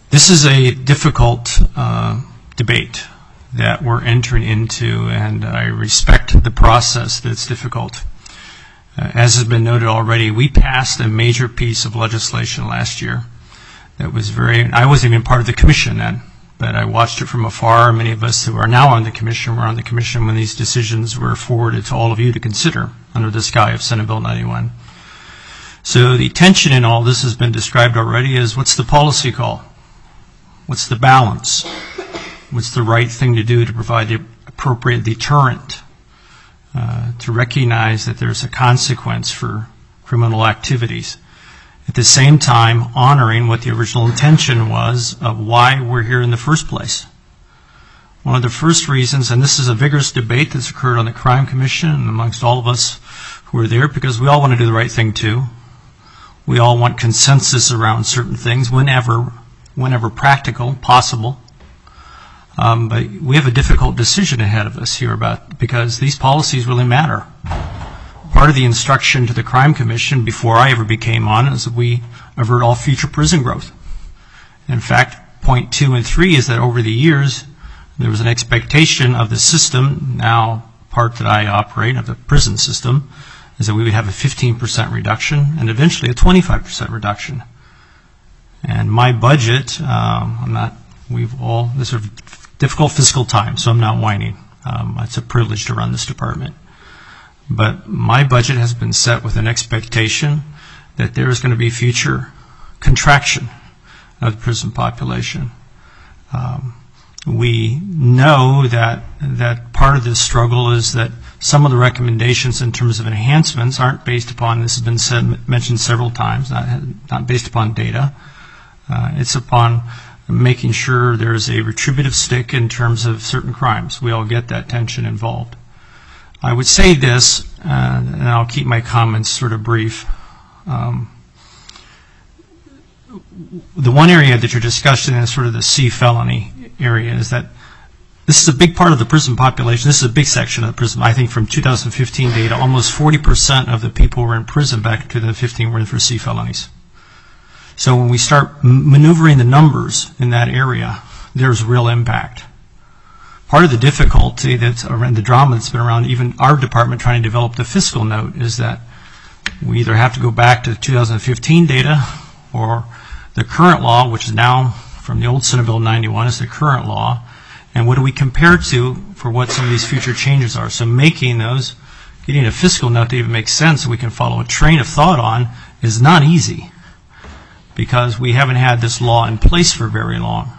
This is a difficult debate that we're entering into, and I respect the process that's difficult. As has been noted already, we passed a major piece of legislation last year that was I wasn't even part of the commission then, but I watched it from afar. Many of us who are now on the commission were on the commission when these decisions were forwarded to all of you to consider under the sky of Senate Bill 91. So the tension in all this has been described already as what's the policy call? What's the balance? What's the right thing to do to provide the appropriate deterrent, to recognize that there's a consequence for criminal activities? At the same time, honoring what the original intention was of why we're here in the first place. One of the first reasons, and this is a vigorous debate that's occurred on the Crime Commission and amongst all of us who are there, because we all want to do the right thing too. We all want consensus around certain things whenever practical, possible. But we have a difficult decision ahead of us here because these policies really matter. Part of the instruction to the Crime Commission before I ever became on is that we avert all future prison growth. In fact, point 2 and 3 is that over the years, there was an expectation of the system, now part that I operate of the prison system, is that we would have a 15% reduction and eventually a 25% reduction. And my budget, this is a difficult fiscal time, so I'm not whining. It's a privilege to run this department. But my budget has been set with an expectation that there is going to be future contraction of the prison population. We know that part of this struggle is that some of the recommendations in terms of enhancements aren't based upon, this has been mentioned several times, not based upon data. It's upon making sure there's a retributive stick in terms of certain crimes. We all get that tension involved. I would say this, and I'll keep my comments sort of brief. The one area that you're discussing is sort of the C felony area is that this is a big part of the prison population. This is a big section of the prison. I think from 2015 data, almost 40% of the people who were in prison back in 2015 were in for C felonies. So when we start maneuvering the numbers in that area, there's real impact. Part of the difficulty that's around the drama that's been around even our department trying to develop the fiscal note is that we either have to go back to 2015 data or the current law, which is now from the old Senate Bill 91 is the current law, and what do we compare to for what some of these future changes are. So getting a fiscal note to even make sense so we can follow a train of thought on is not easy because we haven't had this law in place for very long.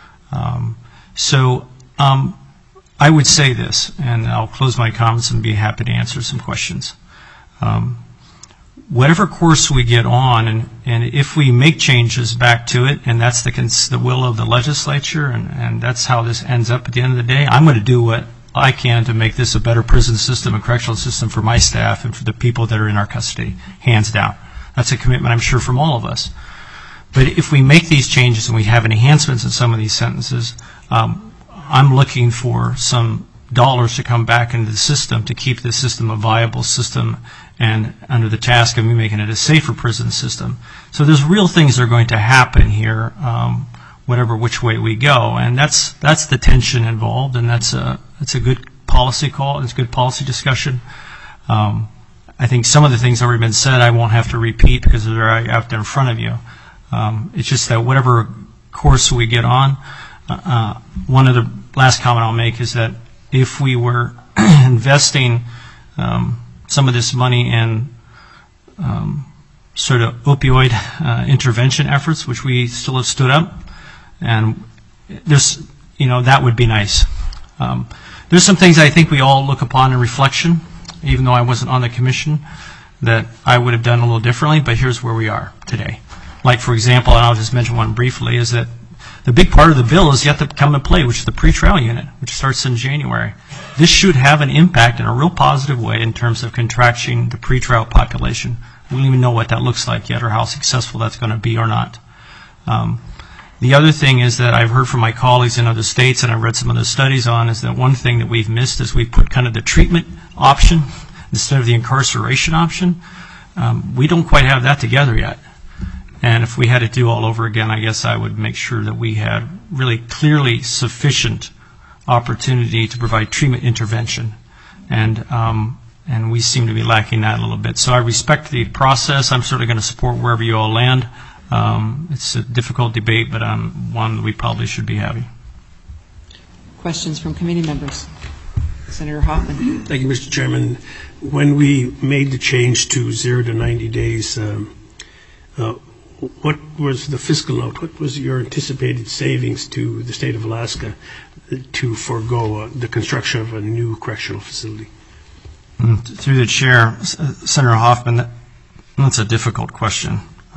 I would say this, and I'll close my comments and be happy to answer some questions. Whatever course we get on, and if we make changes back to it, and that's the will of the legislature, and that's how this ends up at the end of the day, I'm going to do what I can to make this a better prison system, a correctional system for my staff and for the people that are in our custody, hands down. That's a commitment, I'm sure, from all of us. But if we make these changes and we have enhancements in some of these sentences, I'm looking for some dollars to come back into the system to keep the system a viable system and under the task of me making it a safer prison system. So there's real things that are going to happen here, which way we go, and that's the tension involved, and that's a good policy call. It's a good policy discussion. I think some of the things that have already been said I won't have to repeat because they're out there in front of you. It's just that whatever course we get on, one of the last comment I'll make is that if we were investing some of this money in sort of opioid intervention efforts, which we still have stood up, and that would be nice. There's some things I think we all look upon in reflection, even though I wasn't on the commission, that I would have done a little differently, but here's where we are today. Like, for example, and I'll just mention one briefly, is that the big part of the bill is yet to come into play, which is the pretrial unit, which starts in January. This should have an impact in a real positive way in terms of contracting the pretrial population. We don't even know what that looks like yet or how successful that's going to be or not. The other thing is that I've heard from my colleagues in other states, and I've read some of the studies on, is that one thing that we've missed is we put kind of the treatment option instead of the incarceration option. We don't quite have that together yet. And if we had to do all over again, I guess I would make sure that we had really clearly sufficient opportunity to provide treatment intervention. And we seem to be lacking that a little bit. So I respect the process. I'm certainly going to support wherever you all land. It's a difficult debate, but one that we probably should be having. Questions from committee members? Senator Hoffman. Thank you, Mr. Chairman. When we made the change to 0 to 90 days, what was the fiscal note? What was your anticipated savings to the state of Alaska to forego the construction of a new correctional facility? Through the chair, Senator Hoffman, that's a difficult question.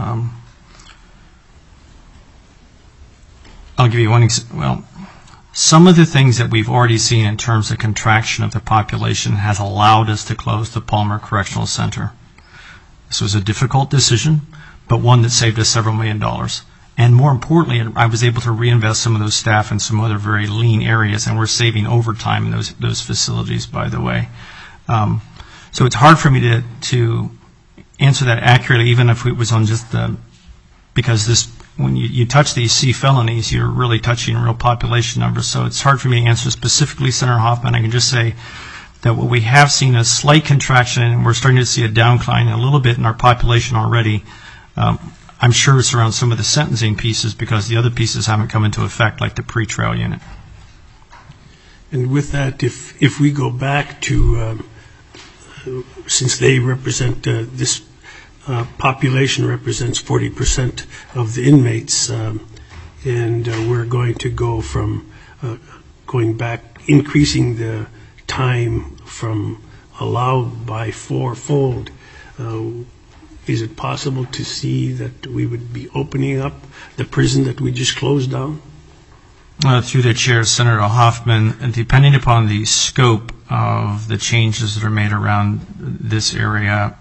I'll give you one example. Well, some of the things that we've already seen in terms of contraction of the population has allowed us to close the Palmer Correctional Center. This was a difficult decision, but one that saved us several $1 million. And more importantly, I was able to reinvest some of those staff in some other very lean areas, and we're saving overtime in those facilities, by the way. So it's hard for me to answer that accurately, even if it was on just because when you touch these C felonies, you're really touching real population numbers. So it's hard for me to answer specifically, Senator Hoffman. I can just say that what we have seen a slight contraction, and we're starting to see a downcline a little bit in our population already. I'm sure it's around some of the sentencing pieces because the other pieces haven't come into effect, like the pretrial unit. And with that, if we go back to, since they represent, this population represents 40% of the inmates, and we're going to go from going back, increasing the time from allowed by fourfold. Is it possible to see that we would be opening up the prison that we just closed down? Through the chair, Senator Hoffman, depending upon the scope of the changes that are made around this area,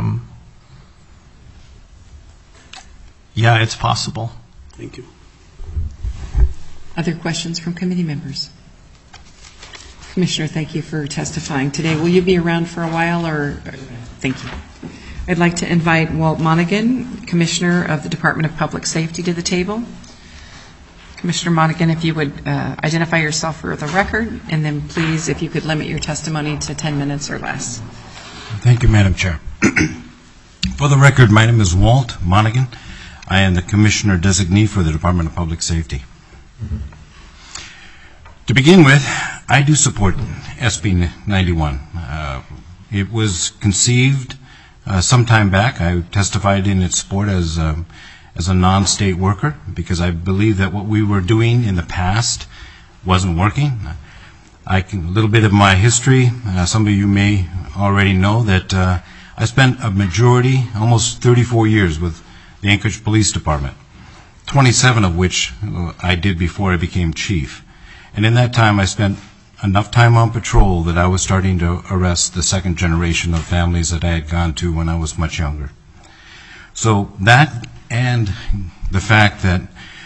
yeah, it's possible. Thank you. Other questions from committee members? Commissioner, thank you for testifying today. Will you be around for a while, or? Thank you. I'd like to invite Walt Monaghan, Commissioner of the Department of Public Safety, to the table. Commissioner Monaghan, if you would identify yourself for the record, and then please, if you could limit your testimony to 10 minutes or less. Thank you, Madam Chair. For the record, my name is Walt Monaghan. I am the Commissioner Designee for the Department of Public Safety. To begin with, I do support SB 91. It was conceived some time back. I testified in its support as a non-state worker because I believe that what we were doing in the past wasn't working. A little bit of my history. Some of you may already know that I spent a majority, almost 34 years with the Anchorage Police Department, 27 of which I did before I became chief. And in that time, I spent enough time on patrol that I was starting to arrest the second generation of families that I had gone to when I was much younger. So that and the fact that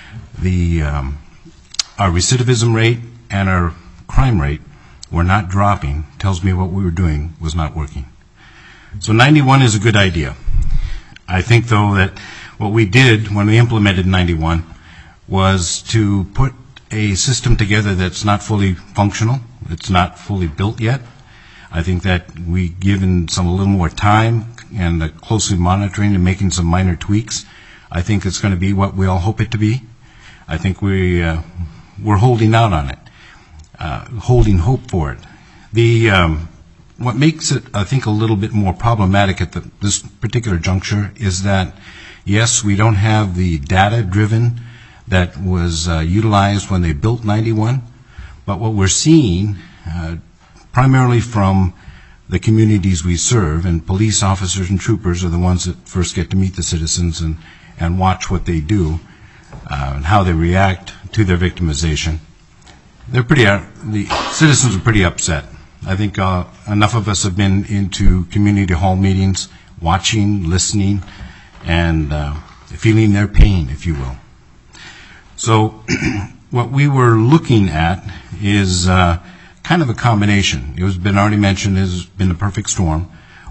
our recidivism rate and our crime rate were not dropping tells me what we were doing was not working. So 91 is a good idea. I think, though, that what we did when we implemented 91 was to put a system together that's not fully functional. It's not fully built yet. I think that we given a little more time and closely monitoring and making some minor tweaks, I think it's going to be what we all hope it to be. I think we're holding out on it, holding hope for it. What makes it, I think, a little bit more problematic at this particular juncture is that, yes, we don't have the data-driven that was utilized when they built 91, but what we're seeing, primarily from the communities we serve, and police officers and troopers are the ones that first get to meet the citizens and watch what they do and how they react to their victimization. The citizens are pretty upset. I think enough of us have been into community hall meetings, watching, listening, and feeling their pain, if you will. So what we were looking at is kind of a combination. It has been already mentioned, has been a perfect storm.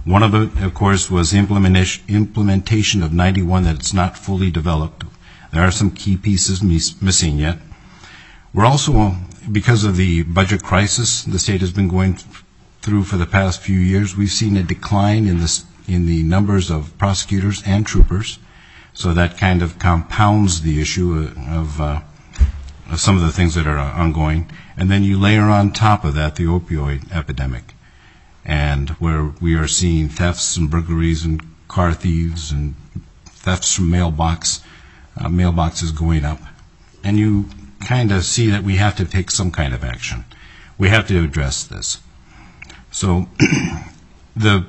One of it, of course, was implementation of 91 that it's not fully developed. There are some key pieces missing yet. We're also, because of the budget crisis the state has been going through for the past few years, we've seen a decline in the numbers of prosecutors and troopers. So that kind of compounds the issue of some of the things that are ongoing. And then you layer on top of that the opioid epidemic, and where we are seeing thefts and burglaries and car thieves and thefts from mailboxes going up. And you kind of see that we have to take some kind of action. We have to address this. So the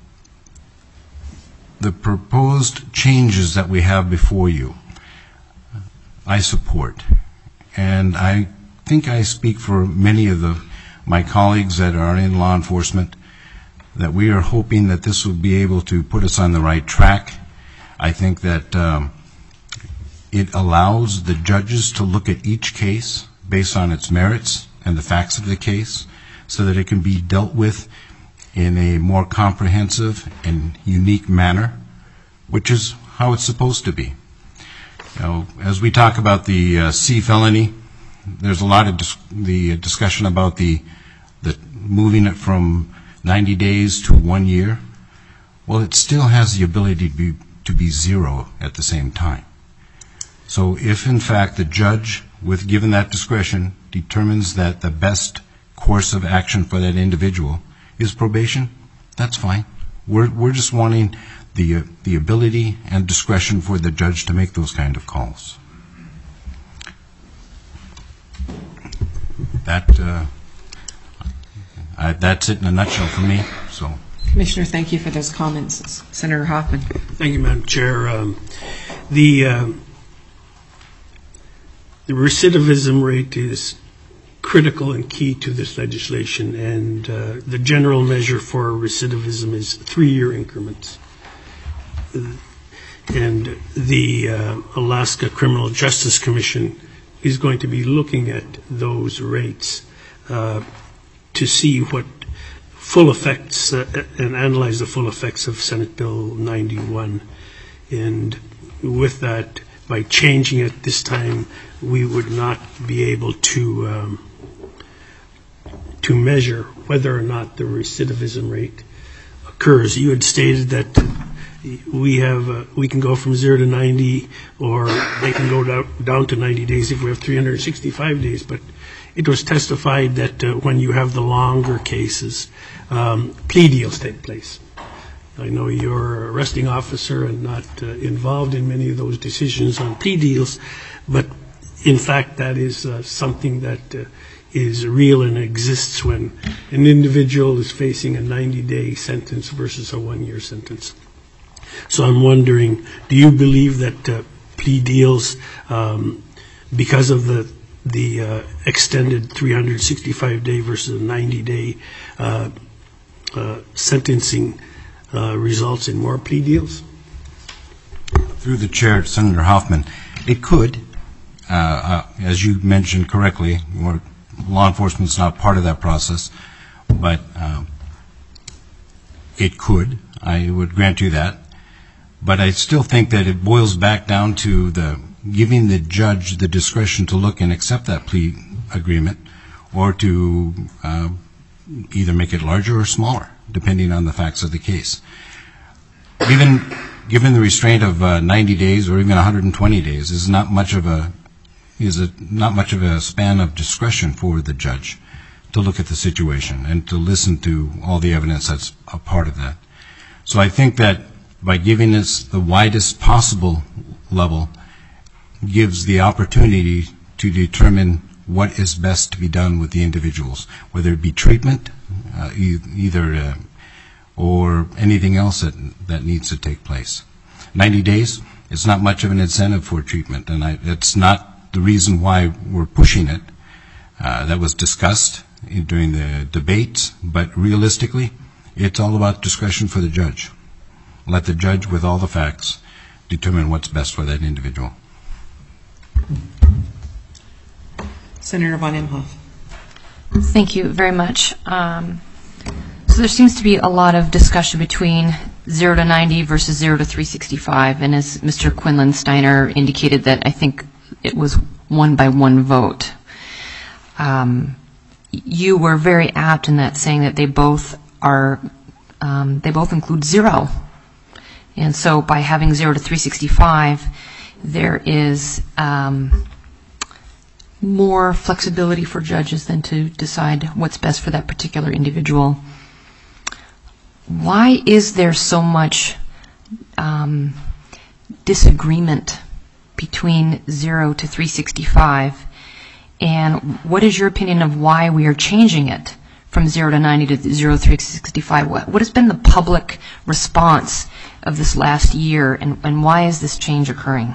proposed changes that we have before you, I support. And I think I speak for many of my colleagues that are in law enforcement, that we are hoping that this will be able to put us on the right track. I think that it allows the judges to look at each case based on its merits and the facts of the case, so that it can be dealt with in a more comprehensive and unique manner, which is how it's supposed to be. As we talk about the C felony, there's a lot of the discussion about the moving it from 90 days to 1 year. Well, it still has the ability to be zero at the same time. So if, in fact, the judge, given that discretion, determines that the best course of action for that individual is probation, that's fine. We're just wanting the ability and discretion for the judge to make those kind of calls. That's it in a nutshell for me. So, Commissioner, thank you for those comments. Senator Hoffman. Thank you, Madam Chair. The recidivism rate is critical and key to this legislation, and the general measure for recidivism is 3-year increments. And the Alaska Criminal Justice Commission is going to be looking at those rates to see what full effects and analyze the full effects of Senate Bill 91. And with that, by changing it this time, we would not be able to measure whether or not the recidivism rate occurs. You had stated that we can go from 0 to 90, or they can go down to 90 days if we have 365 days. But it was testified that when you have the longer cases, plea deals take place. I know you're an arresting officer and not involved in many of those decisions on plea deals, but in fact that is something that is real and exists when an individual is facing a 90-day sentence versus a 1-year sentence. So I'm wondering, do you believe that plea deals, because of the extended 365-day versus a 90-day sentencing, results in more plea deals? Through the chair, Senator Hoffman, it could. As you mentioned correctly, law enforcement is not part of that process, but it could. I would grant you that. But I still think that it boils back down to giving the judge the discretion to look and accept that plea agreement, or to either make it larger or smaller, depending on the facts of the case. Given the restraint of 90 days or even 120 days is not much of a span of discretion for the judge to look at the situation and to listen to all the evidence that's a part of that. So I think that by giving us the widest possible level gives the opportunity to determine what is best to be done with the individuals, whether it be treatment, or anything else that needs to take place. 90 days is not much of an incentive for treatment, and it's not the reason why we're pushing it. That was discussed during the debates, but realistically, it's all about discretion for the judge. Let the judge, with all the facts, determine what's best for that individual. Senator Von Imhoff. Thank you very much. So there seems to be a lot of discussion between 0 to 90 versus 0 to 365, and as Mr. Quinlan Steiner indicated, that I think it was 1-by-1 vote. You were very apt in that, saying that they both include 0. And so by having 0 to 365, there is more flexibility for judges than to decide what's best for that particular individual. Why is there so much disagreement between 0 to 365? And what is your opinion of why we are changing it from 0 to 90 to 0 to 365? What has been the public response of this last year, and why is this change occurring?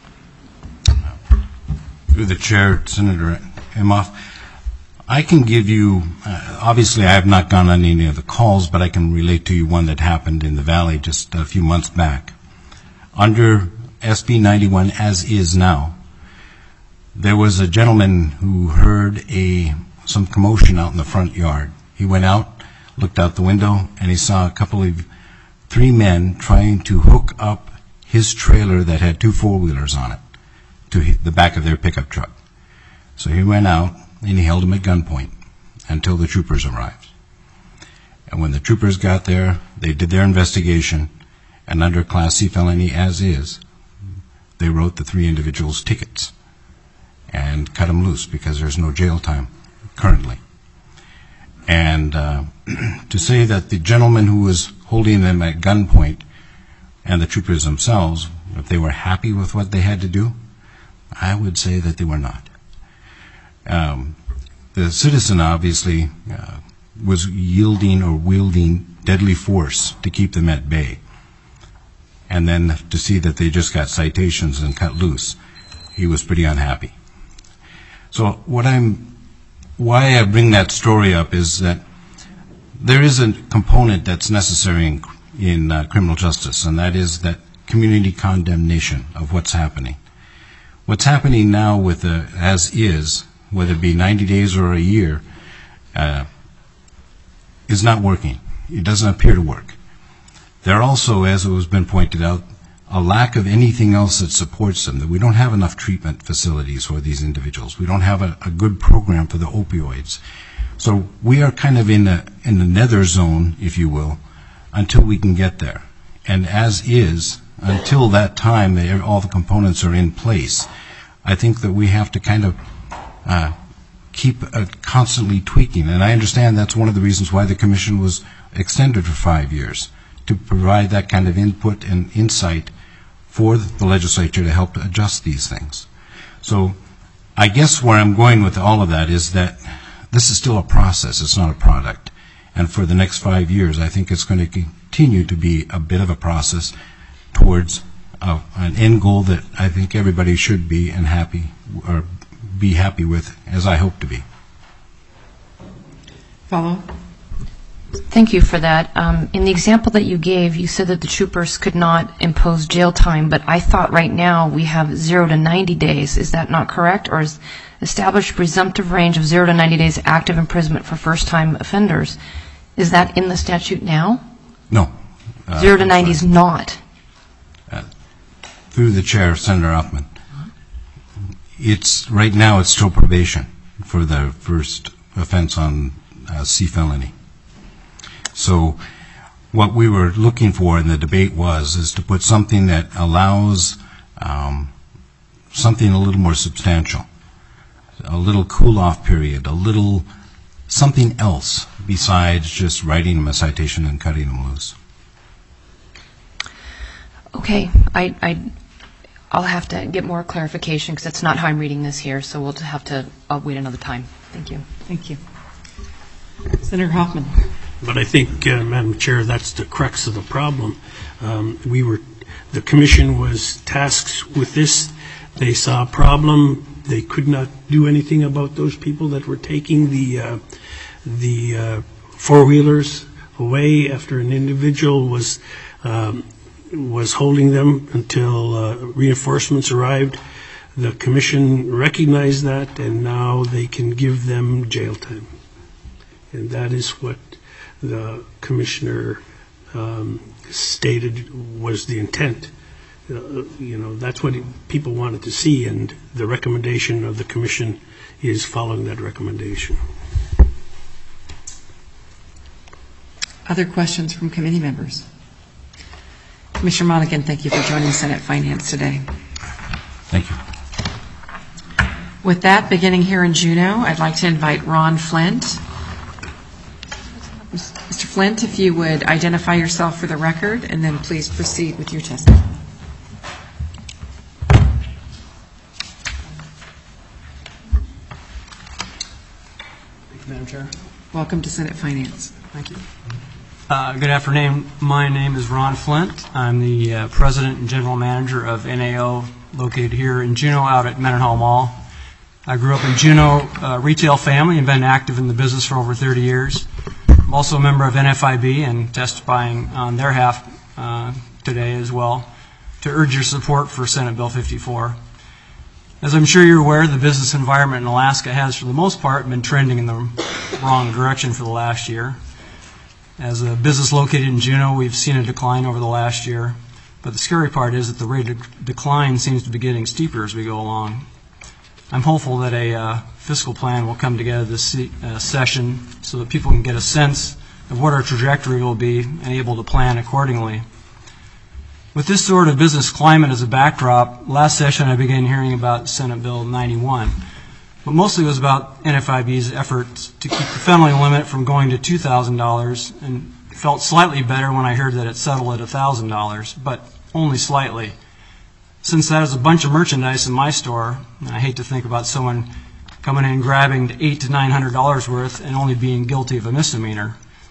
Through the chair, Senator Imhoff, I can give you, obviously I have not gone on any of the calls, but I can relate to you one that happened in the Valley just a few months back. Under SB 91, as is now, there was a gentleman who heard some commotion out in the front yard. He went out, looked out the window, and he saw three men trying to hook up his trailer that had 2 4-wheelers on it to the back of their pickup truck. So he went out and he held them at gunpoint until the troopers arrived. And when the troopers got there, they did their investigation, and under Class C felony as is, they wrote the 3 individuals tickets and cut them loose because there's no jail time currently. And to say that the gentleman who was holding them at gunpoint and the troopers themselves, if they were happy with what they had to do, I would say that they were not. The citizen obviously was yielding or wielding deadly force to keep them at bay. And then to see that they just got citations and cut loose, he was pretty unhappy. So why I bring that story up is that there is a component that's necessary in criminal justice, and that is that community condemnation of what's happening. What's happening now with the as is, whether it be 90 days or a year, is not working. It doesn't appear to work. There also, as it has been pointed out, a lack of anything else that supports them, that we don't have enough treatment facilities for these individuals. We don't have a good program for the opioids. So we are kind of in the nether zone, if you will, until we can get there. And as is, until that time, all the components are in place, I think that we have to kind of keep constantly tweaking. And I understand that's one of the reasons why the commission was extended for 5 years, to provide that kind of input and insight for the legislature to help adjust these things. So I guess where I'm going with all of that is that this is still a process. It's not a product. And for the next 5 years, I think it's going to continue to be a bit of a process towards an end goal that I think everybody should be happy with, as I hope to be. Follow? Thank you for that. In the example that you gave, you said that the troopers could not impose jail time, but I thought right now we have 0 to 90 days. Is that not correct? Or is established presumptive range of 0 to 90 days active imprisonment for first-time offenders? Is that in the statute now? No. 0 to 90 is not. Through the chair, Senator Hoffman, right now it's still probation for the first offense on C felony. So what we were looking for in the debate is to put something that allows something a little more substantial, a little cool-off period, a little something else besides just writing them a citation and cutting them loose. Okay, I'll have to get more clarification because that's not how I'm reading this here, so I'll wait another time. Thank you. Thank you. Senator Hoffman. But I think, Madam Chair, that's the crux of the problem. The commission was tasked with this. They saw a problem. They could not do anything about those people that were taking the four-wheelers away after an individual was holding them until reinforcements arrived. The commission recognized that, and now they can give them jail time. And that is what the commissioner stated was the intent. That's what people wanted to see, and the recommendation of the commission is following that recommendation. Other questions from committee members? Commissioner Monaghan, thank you for joining Senate Finance today. Thank you. With that, beginning here in Juneau, I'd like to invite Ron Flint. Mr. Flint, if you would identify yourself for the record, and then please proceed with your testimony. Thank you, Madam Chair. Welcome to Senate Finance. Thank you. Good afternoon. My name is Ron Flint. I'm the President and General Manager of NAO, located here in Juneau out at Mendenhall Mall. I grew up in Juneau, retail family, and been active in the business for over 30 years. I'm also a member of NFIB and testifying on their behalf today as well to urge your support for Senate Bill 54. As I'm sure you're aware, the business environment in Alaska has, for the most part, been trending in the wrong direction for the last year. As a business located in Juneau, we've seen a decline over the last year, but the scary part is that the rate of decline seems to be getting steeper as we go along. I'm hopeful that a fiscal plan will come together this session so that people can get a sense of what our trajectory will be and able to plan accordingly. With this sort of business climate as a backdrop, last session I began hearing about Senate Bill 91, but mostly it was about NFIB's efforts to keep the fentanyl limit from going to $2,000, and felt slightly better when I heard that it settled at $1,000, but only slightly. Since that is a bunch of merchandise in my store, and I hate to think about someone coming in and grabbing $800 to $900 worth and only being guilty of a misdemeanor.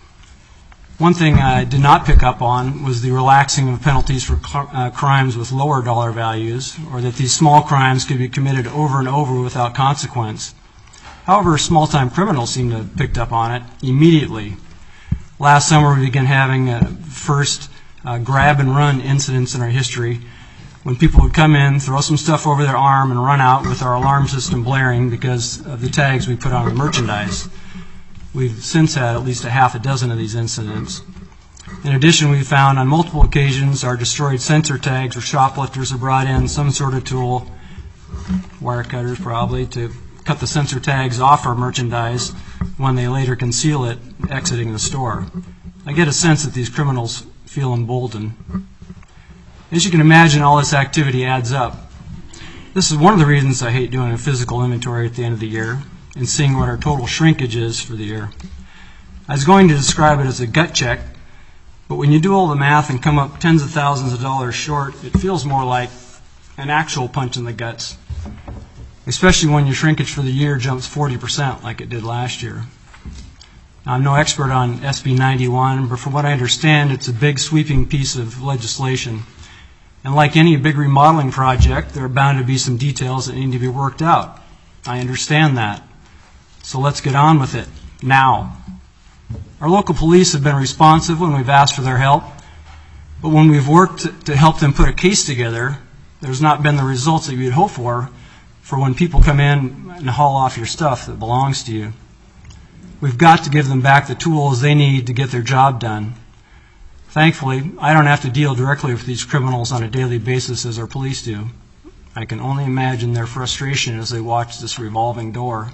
One thing I did not pick up on was the relaxing of penalties for crimes with lower dollar values, or that these small crimes could be committed over and over without consequence. However, small-time criminals seem to have picked up on it immediately. Last summer we began having first grab-and-run incidents in our history when people would come in, throw some stuff over their arm, and run out with our alarm system blaring because of the tags we put on the merchandise. We've since had at least a half a dozen of these incidents. In addition, we found on multiple occasions our destroyed sensor tags where shoplifters have brought in some sort of tool, wire cutters probably, to cut the sensor tags off our merchandise when they later conceal it exiting the store. I get a sense that these criminals feel emboldened. As you can imagine, all this activity adds up. This is one of the reasons I hate doing a physical inventory at the end of the year and seeing what our total shrinkage is for the year. I was going to describe it as a gut check, but when you do all the math and come up tens of thousands of dollars short, it feels more like an actual punch in the guts, especially when your shrinkage for the year jumps 40% like it did last year. Now, I'm no expert on SB 91, but from what I understand, it's a big sweeping piece of legislation. And like any big remodeling project, there are bound to be some details that need to be worked out. I understand that. So let's get on with it now. Our local police have been responsive when we've asked for their help, but when we've worked to help them put a case together, there's not been the results that you'd hope for when people come in and haul off your stuff that belongs to you. We've got to give them back the tools they need to get their job done. Thankfully, I don't have to deal directly with these criminals on a daily basis as our police do. I can only imagine their frustration as they watch this revolving door.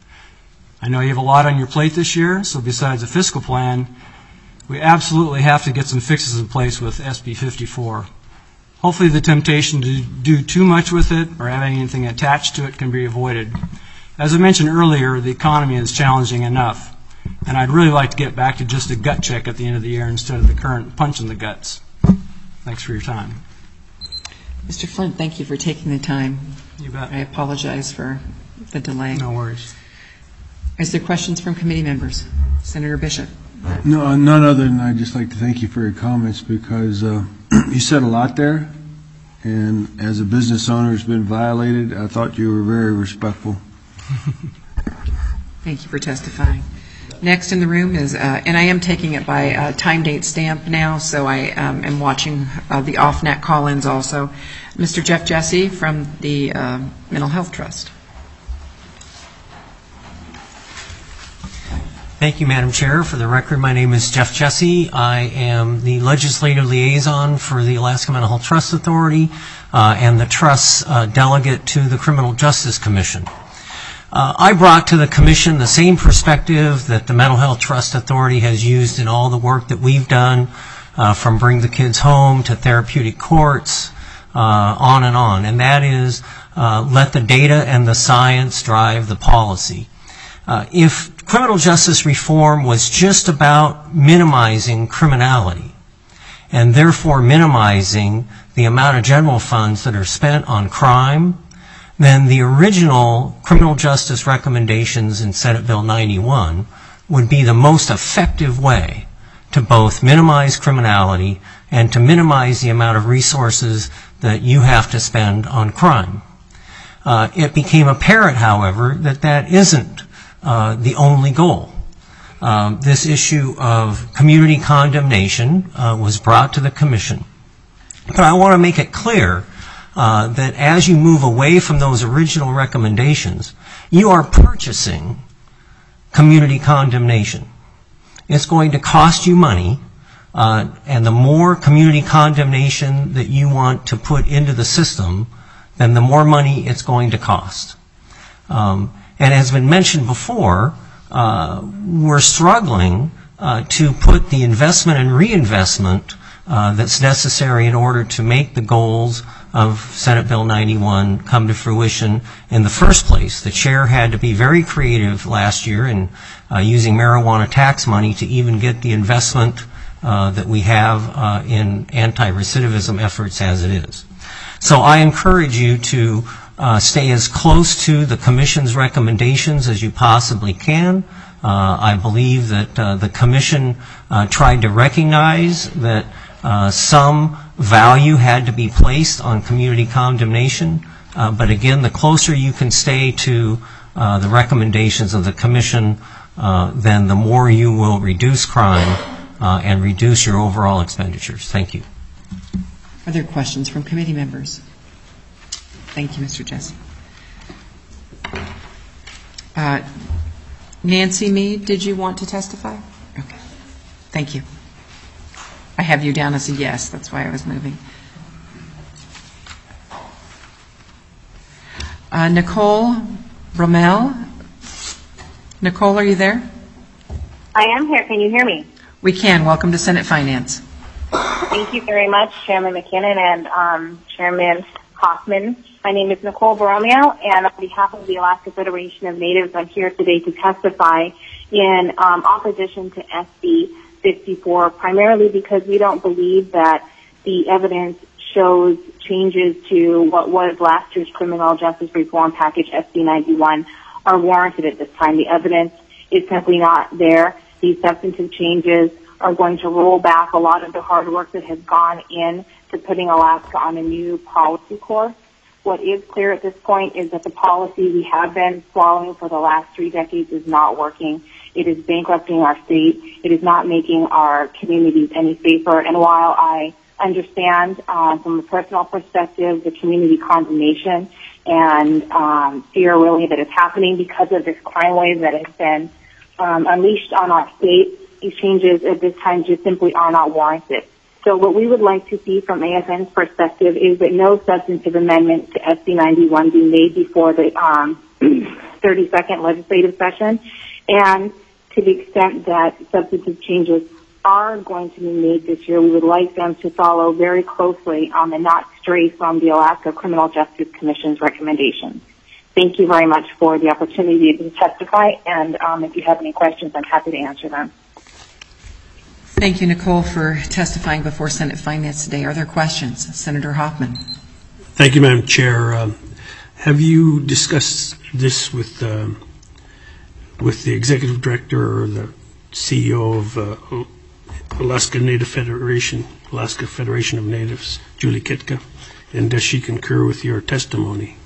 I know you have a lot on your plate this year, so besides a fiscal plan, we absolutely have to get some fixes in place with SB 54. Hopefully the temptation to do too much with it or have anything attached to it can be avoided. As I mentioned earlier, the economy is challenging enough, and I'd really like to get back to just a gut check at the end of the year instead of the current punch in the guts. Thanks for your time. Mr. Flint, thank you for taking the time. You bet. I apologize for the delay. No worries. Is there questions from committee members? Senator Bishop. No, none other than I'd just like to thank you for your comments because you said a lot there, and as a business owner who's been violated, I thought you were very respectful. Thank you for testifying. Next in the room is, and I am taking it by time date stamp now, so I am watching the off-net call-ins also. Mr. Jeff Jesse from the Mental Health Trust. Thank you, Madam Chair. For the record, my name is Jeff Jesse. I am the legislative liaison for the Alaska Mental Health Trust Authority and the Trust's delegate to the Criminal Justice Commission. I brought to the Commission the same perspective that the Mental Health Trust Authority has used in all the work that we've done, from Bring the Kids Home to therapeutic courts, on, and that is let the data and the science drive the policy. If criminal justice reform was just about minimizing criminality and therefore minimizing the amount of general funds that are spent on crime, then the original criminal justice recommendations in Senate Bill 91 would be the most effective way to both minimize criminality and to minimize the amount of resources that you have to spend on crime. It became apparent, however, that that isn't the only goal. This issue of community condemnation was brought to the Commission. But I want to make it clear that as you move away from those original recommendations, you are purchasing community condemnation. It's going to cost you money, and the more community condemnation that you want to put into the system, then the more money it's going to cost. And as has been mentioned before, we're struggling to put the investment and reinvestment that's necessary in order to make the goals of Senate Bill 91 come to fruition in the first place. The chair had to be very creative last year in using marijuana tax money to even get the investment that we have in anti-recidivism efforts as it is. So I encourage you to stay as close to the Commission's recommendations as you possibly can. I believe that the Commission tried to recognize that some value had to be placed on community condemnation, but again, the closer you can stay to the recommendations of the Commission, then the more you will reduce crime and reduce your overall expenditures. Thank you. Are there questions from committee members? Thank you, Mr. Jesse. Nancy Mead, did you want to testify? Okay. Thank you. I have you down as a yes. That's why I was moving. Nicole Rommel. Nicole, are you there? I am here. Can you hear me? We can. Welcome to Senate Finance. Thank you very much, Chairman McKinnon and Chairman Hoffman. My name is Nicole Borromeo, and on behalf of the Alaska Federation of Natives, I'm here today to testify in opposition to SB 54, primarily because we don't believe that the evidence shows changes to what was last year's criminal justice reform package, SB 91, are warranted at this time. The evidence is simply not there. These substantive changes are going to roll back a lot of the hard work that has gone in to putting Alaska on a new policy course. What is clear at this point is that the policy we have been following for the last 3 decades is not working. It is bankrupting our state. It is not making our communities any safer. And while I understand from a personal perspective the community condemnation and fear really that is happening because of this crime wave that has been unleashed on our state, these changes at this time just simply are not warranted. So what we would like to see from AFN's perspective is that no substantive amendment to SB 91 be made before the 32nd legislative session. And to the extent that substantive changes are going to be made this year, we would like them to follow very closely and not stray from the Alaska Criminal Justice Commission's recommendations. Thank you very much for the opportunity to testify, and if you have any questions, I'm happy to answer them. Thank you, Nicole, for testifying before Senate Finance today. Are there questions? Senator Hoffman. Thank you, Madam Chair. Have you discussed this with the Executive Director or the CEO of Alaska Federation of Natives, Julie Kitka, and does she concur with your testimony?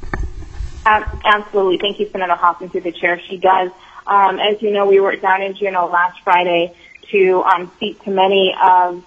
Absolutely. Thank you, Senator Hoffman, through the chair. She does. As you know, we were down in Juneau last Friday to speak to many of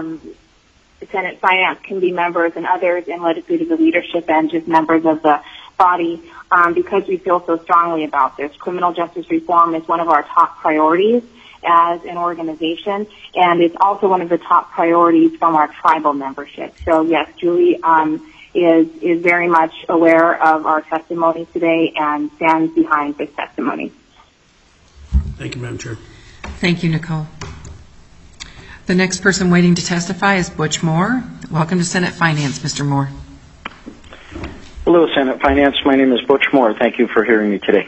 the Senate Finance Committee members and others in legislative leadership and just members of the body because we feel so strongly about this. Criminal justice reform is one of our top priorities as an organization, and it's also one of the top priorities from our tribal membership. So yes, Julie is very much aware of our testimony today and stands behind this testimony. Thank you, Madam Chair. Thank you, Nicole. The next person waiting to testify is Butch Moore. Welcome to Senate Finance, Mr. Moore. Hello, Senate Finance. My name is Butch Moore. Thank you for hearing me today.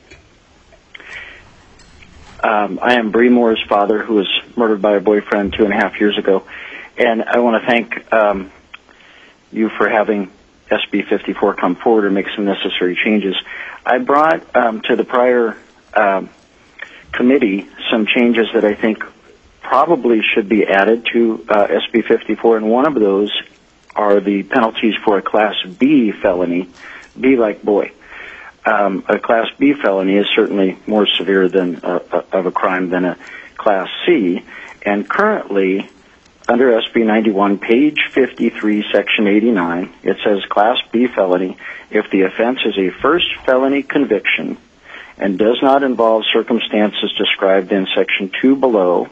I am Bree Moore's father, who was murdered by a boyfriend 2.5 years ago. And I want to thank you for having SB 54 come forward and make some necessary changes. I brought to the prior committee some changes that I think probably should be added to SB 54, and one of those are the penalties for a Class B felony, B like boy. A Class B felony is certainly more severe than of a crime than a Class C, and currently, under SB 91, page 53, section 89, it says Class B felony if the offense is a first felony conviction and does not involve circumstances described in section 2 below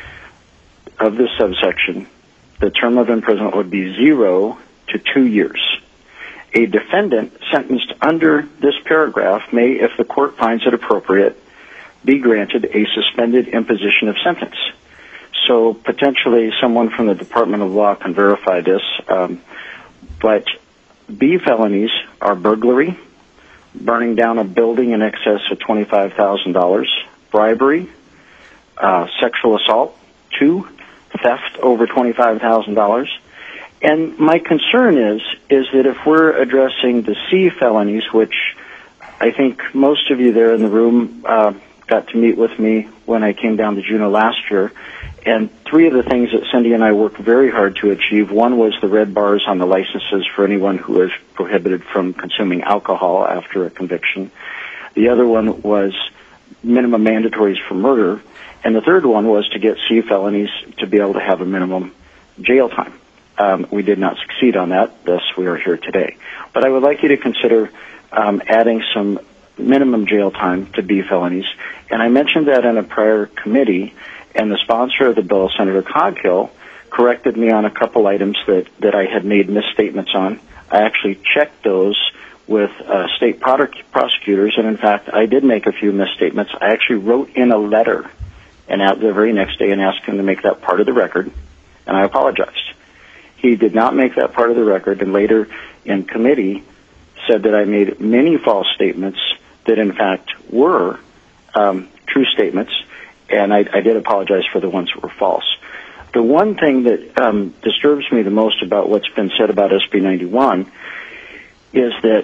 of this subsection, the term of imprisonment would be 0 to 2 years. A defendant sentenced under this paragraph may, if the court finds it appropriate, be granted a suspended imposition of sentence. So potentially someone from the Department of Law can verify this, but B felonies are burglary, burning down a building in excess of $25,000, bribery, sexual assault, 2, theft over $25,000. And my concern is that if we're addressing the C felonies, which I think most of you there in the room got to meet with me when I came down to Juneau last year, and 3 of the things that Cindy and I worked very hard to achieve, one was the red bars on the licenses for anyone who is prohibited from consuming alcohol after a conviction. The other one was minimum mandatories for murder. And the third one was to get C felonies to be able to have a minimum jail time. We did not succeed on that, thus we are here today. But I would like you to consider adding some minimum jail time to B felonies. And I mentioned that in a prior committee, and the sponsor of the bill, Senator Coghill, corrected me on a couple items that I had made misstatements on. I actually checked those with state prosecutors, and in fact, I did make a few misstatements. I actually wrote in a letter and out the very next day and asked him to make that part of the record, and I apologized. He did not make that part of the record, and later in committee said that I made many false statements that in fact were true statements, and I did apologize for the ones that were false. The one thing that disturbs me the most about what's been said about SB 91 is that,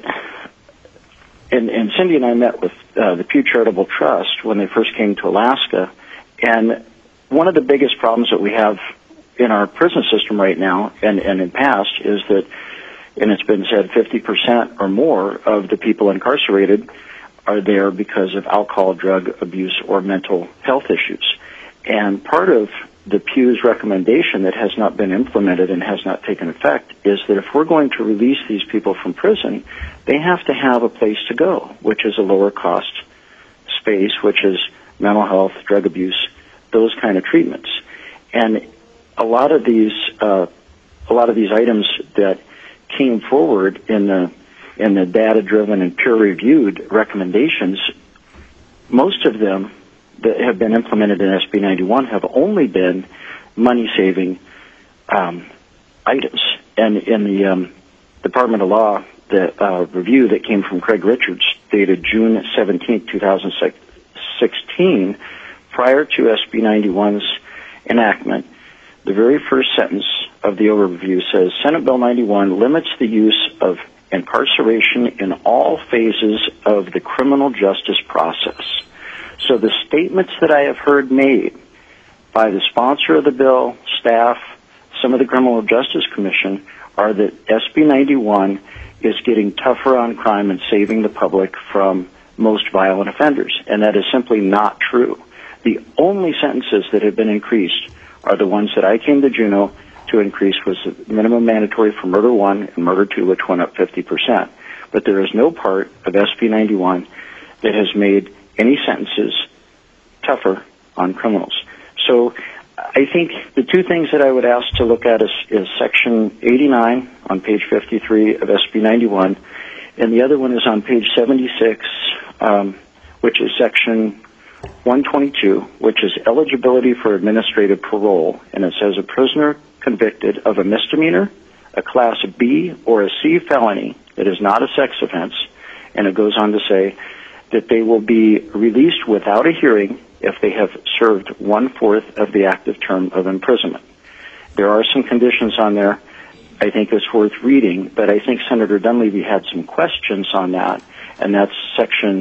and Cindy and I met with the Pew Charitable Trust when they first came to Alaska, and one of the biggest problems that we have in our prison system right now, and in past, is that, and it's been said, 50% or more of the people incarcerated are there because of alcohol, drug abuse, or mental health issues. And part of the Pew's recommendation that has not been implemented and has not taken effect is that if we're going to release these people from prison, they have to have a place to go, which is a lower cost space, which is mental health, drug abuse, those kind of treatments. And a lot of these items that came forward in the data-driven and peer-reviewed recommendations, most of them that have been implemented in SB 91 have only been money-saving items. And in the Department of Law, the review that came from Craig Richards, dated June 17, 2016, prior to SB 91's enactment, the very first sentence of the overview says, Senate Bill 91 limits the use of incarceration in all phases of the criminal justice process. So the statements that I have heard made by the sponsor of the bill, staff, some of the Criminal Justice Commission, are that SB 91 is getting tougher on crime and saving the public from most violent offenders. And that is simply not true. The only sentences that have been increased are the ones that I came to Juneau to increase, was the minimum mandatory for murder 1 and murder 2, which went up 50%. but there is no part of SB 91 that has made any sentences tougher on criminals. So I think the two things that I would ask to look at is Section 89 on page 53 of SB 91, and the other one is on page 76, which is Section 122, which is eligibility for administrative parole, and it says a prisoner convicted of a misdemeanor, a Class B or a C felony that is not a sex offense, and it goes on to say that they will be released without a hearing if they have served 1/4 of the active term of imprisonment. There are some conditions on there I think it's worth reading, but I think Senator Dunleavy had some questions on that, and that's Section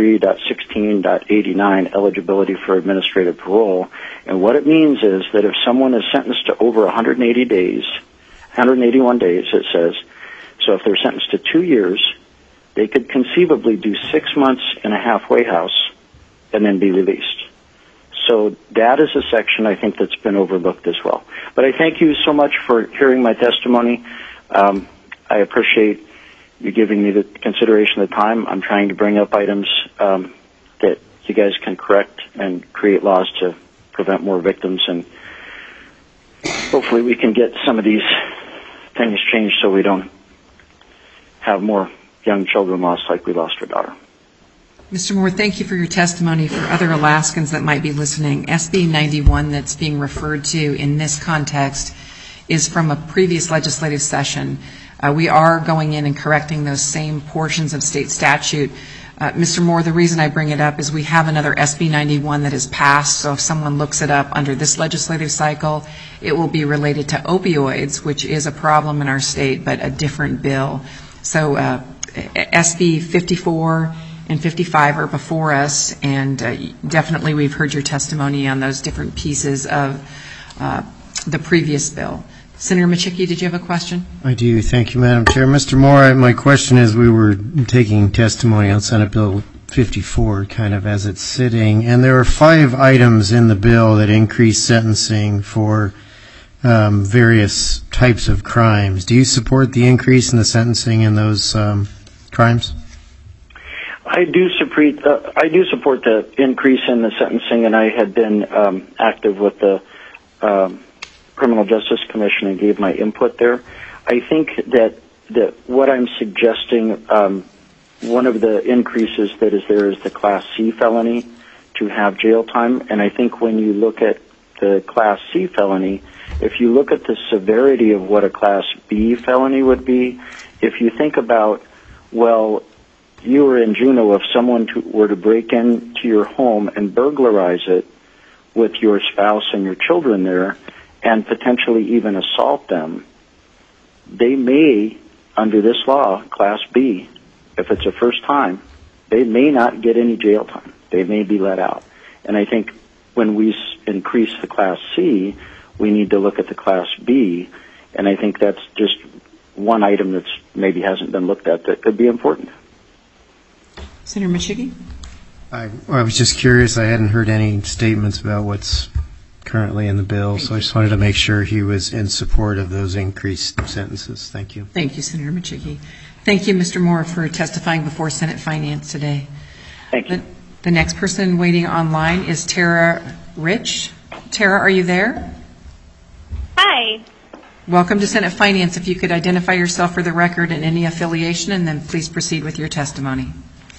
33.16.89, eligibility for administrative parole. And what it means is that if someone is sentenced to over 180 days, 181 days, it says, so if they're sentenced to 2 years, they could conceivably do 6 months in a halfway house and then be released. So that is a section I think that's been overlooked as well. But I thank you so much for hearing my testimony. I appreciate you giving me the consideration of the time. I'm trying to bring up items that you guys can correct and create laws to prevent more victims, and hopefully we can get some of these things changed so we don't have more young children lost like we lost our daughter. Mr. Moore, thank you for your testimony. For other Alaskans that might be listening, SB 91 that's being referred to in this context is from a previous legislative session. We are going in and correcting those same portions of state statute. Mr. Moore, the reason I bring it up is we have another SB 91 that has passed, so if someone looks it up under this legislative cycle, it will be related to opioids, which is a problem in our state, but a different bill. So SB 54 and 55 are before us, and definitely we've heard your testimony on those different pieces of the previous bill. Senator Machicki, did you have a question? I do. Thank you, Madam Chair. Mr. Moore, my question is, we were taking testimony on Senate Bill 54 kind of as it's sitting, and there are 5 items in the bill that increase sentencing for various types of crimes. Do you support the increase in the sentencing in those crimes? I do support the increase in the sentencing, and I had been active with the Criminal Justice Commission and gave my input there. I think that what I'm suggesting, one of the increases that is there is the Class C felony to have jail time, and I think when you look at the Class C felony, if you look at the severity of what a Class B felony would be, if you think about, well, you were in Juneau, if someone were to break into your home and burglarize it with your spouse and your children there and potentially even assault them, they may, under this law, Class B, if it's a first time, they may not get any jail time. They may be let out. And I think when we increase the Class C, we need to look at the Class B, and I think that's just one item that's maybe hasn't been looked at that could be important. Senator Machicki? I was just curious. I hadn't heard any statements about what's currently in the bill, so I just wanted to make sure he was in support of those increased sentences. Thank you. Thank you, Senator Machicki. Thank you, Mr. Moore, for testifying before Senate Finance today. Thank you. The next person waiting online is Tara Rich. Tara, are you there? Hi. Welcome to Senate Finance. If you could identify yourself for the record and any affiliation, and then please proceed with your testimony.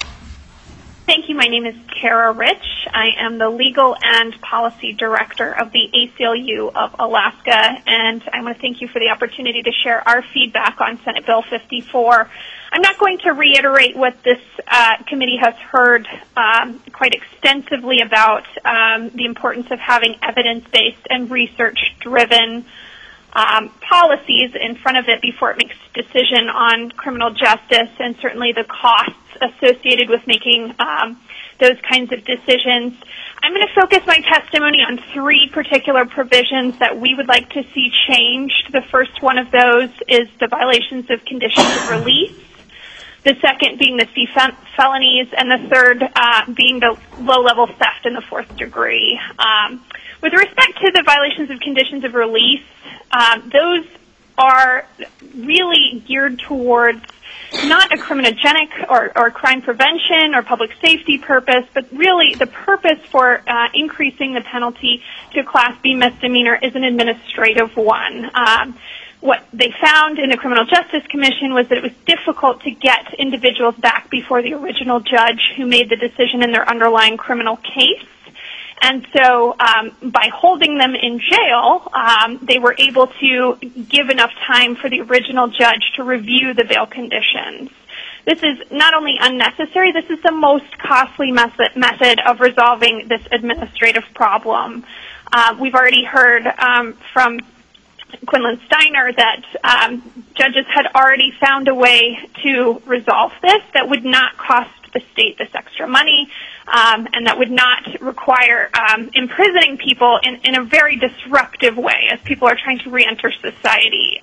Thank you. My name is Tara Rich. I am the Legal and Policy Director of the ACLU of Alaska, and I want to thank you for the opportunity to share our feedback on Senate Bill 54. I'm not going to reiterate what this committee has heard quite extensively about the importance of having evidence-based and research-driven policies in front of it before it makes a decision on criminal justice, and certainly the costs associated with making those kinds of decisions. I'm going to focus my testimony on 3 particular provisions that we would like to see changed. The first one of those is the violations of conditions of release, the second being the C felonies, and the third being the low-level theft in the 4th degree. With respect to the violations of conditions of release, those are really geared towards not a criminogenic or crime prevention or public safety purpose, but really the purpose for increasing the penalty to Class B misdemeanor is an administrative one. What they found in the Criminal Justice Commission was that it was difficult to get individuals back before the original judge who made the decision in their underlying criminal case. And so by holding them in jail, they were able to give enough time for the original judge to review the bail conditions. This is not only unnecessary, this is the most costly method of resolving this administrative problem. We've already heard from Quinlan Steiner that judges had already found a way to resolve this that would not cost the state this extra money, and that would not require imprisoning people in a very disruptive way as people are trying to reenter society.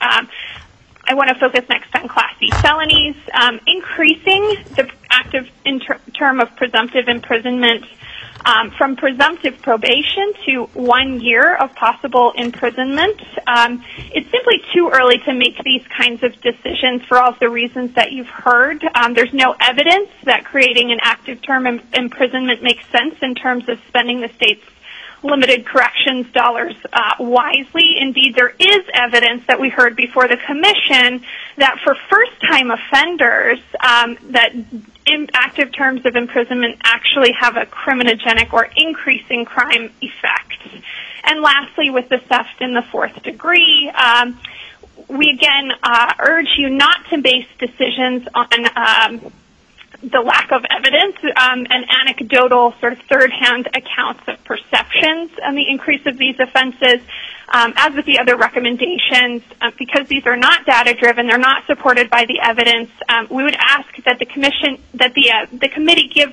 I want to focus next on Class C felonies. Increasing the active term of presumptive imprisonment from presumptive probation to 1 year of possible imprisonment. It's simply too early to make these kinds of decisions for all of the reasons that you've heard. There's no evidence that creating an active term of imprisonment makes sense in terms of spending the state's limited corrections dollars wisely. Indeed, there is evidence that we heard before the commission that for first-time offenders, that active terms of imprisonment actually have a criminogenic or increasing crime effect. And lastly, with the theft in the fourth degree, we again urge you not to base decisions on the lack of evidence and anecdotal sort of third-hand accounts of perceptions and the increase of these offenses. As with the other recommendations, because these are not data-driven, they're not supported by the evidence, we would ask that the committee give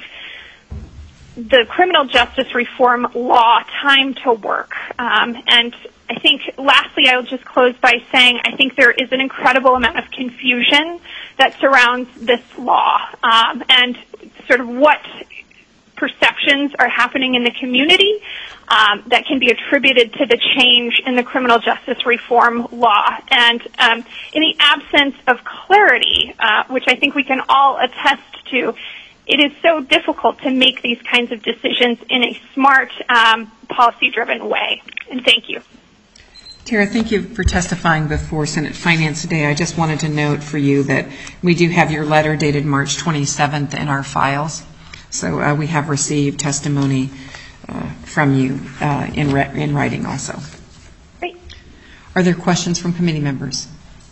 the criminal justice reform law time to work. And I think, lastly, I will just close by saying I think there is an incredible amount of confusion that surrounds this law and sort of what perceptions are happening in the community that can be attributed to the change in the criminal justice reform law. And in the absence of clarity, which I think we can all attest to, it is so difficult to make these kinds of decisions in a smart, policy-driven way. And thank you. Tara, thank you for testifying before Senate Finance today. I just wanted to note for you that we do have your letter dated March 27th in our files. So we have received testimony from you in writing also. Great. Are there questions from committee members?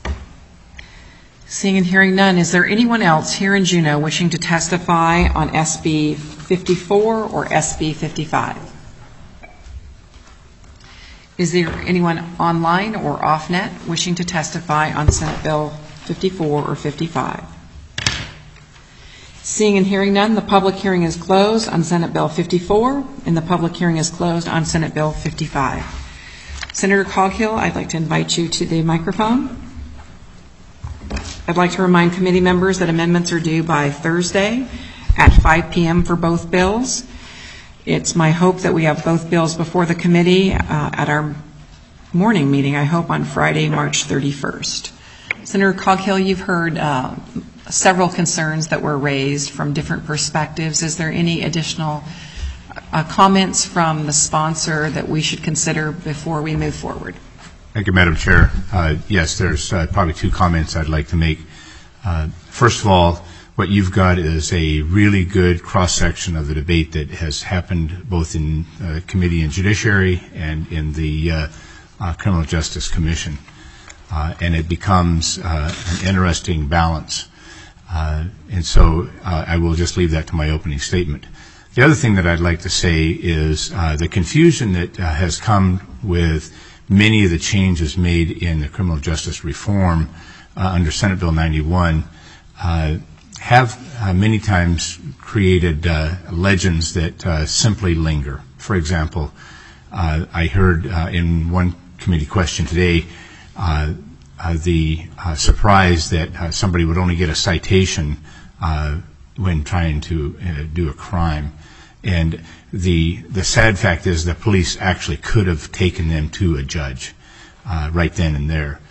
Seeing and hearing none, is there anyone else here in Juneau wishing to testify on SB 54 or SB 55? Is there anyone online or off-net wishing to testify on Senate Bill 54 or 55? Seeing and hearing none, the public hearing is closed on Senate Bill 54, and the public hearing is closed on Senate Bill 55. Senator Coghill, I'd like to invite you to the microphone. I'd like to remind committee members that amendments are due by Thursday at 5 p.m. for both bills. It's my hope that we have both bills before the committee at our morning meeting, I hope, on Friday, March 31st. Senator Coghill, you've heard several concerns that were raised from different perspectives. Is there any additional comments from the sponsor that we should consider before we move forward? Thank you, Madam Chair. Yes, there's probably two comments I'd like to make. First of all, what you've got is a really good cross-section of the debate that has happened both in Committee and Judiciary and in the Criminal Justice Commission. And it becomes an interesting balance. And so I will just leave that to my opening statement. The other thing that I'd like to say is the confusion that has come with many of the changes made in the criminal justice reform under Senate Bill 91 have many times created legends that simply linger. For example, I heard in one committee question today the surprise that somebody would only get a citation when trying to do a crime. And the sad fact is the police actually could have taken them to a judge right then and there.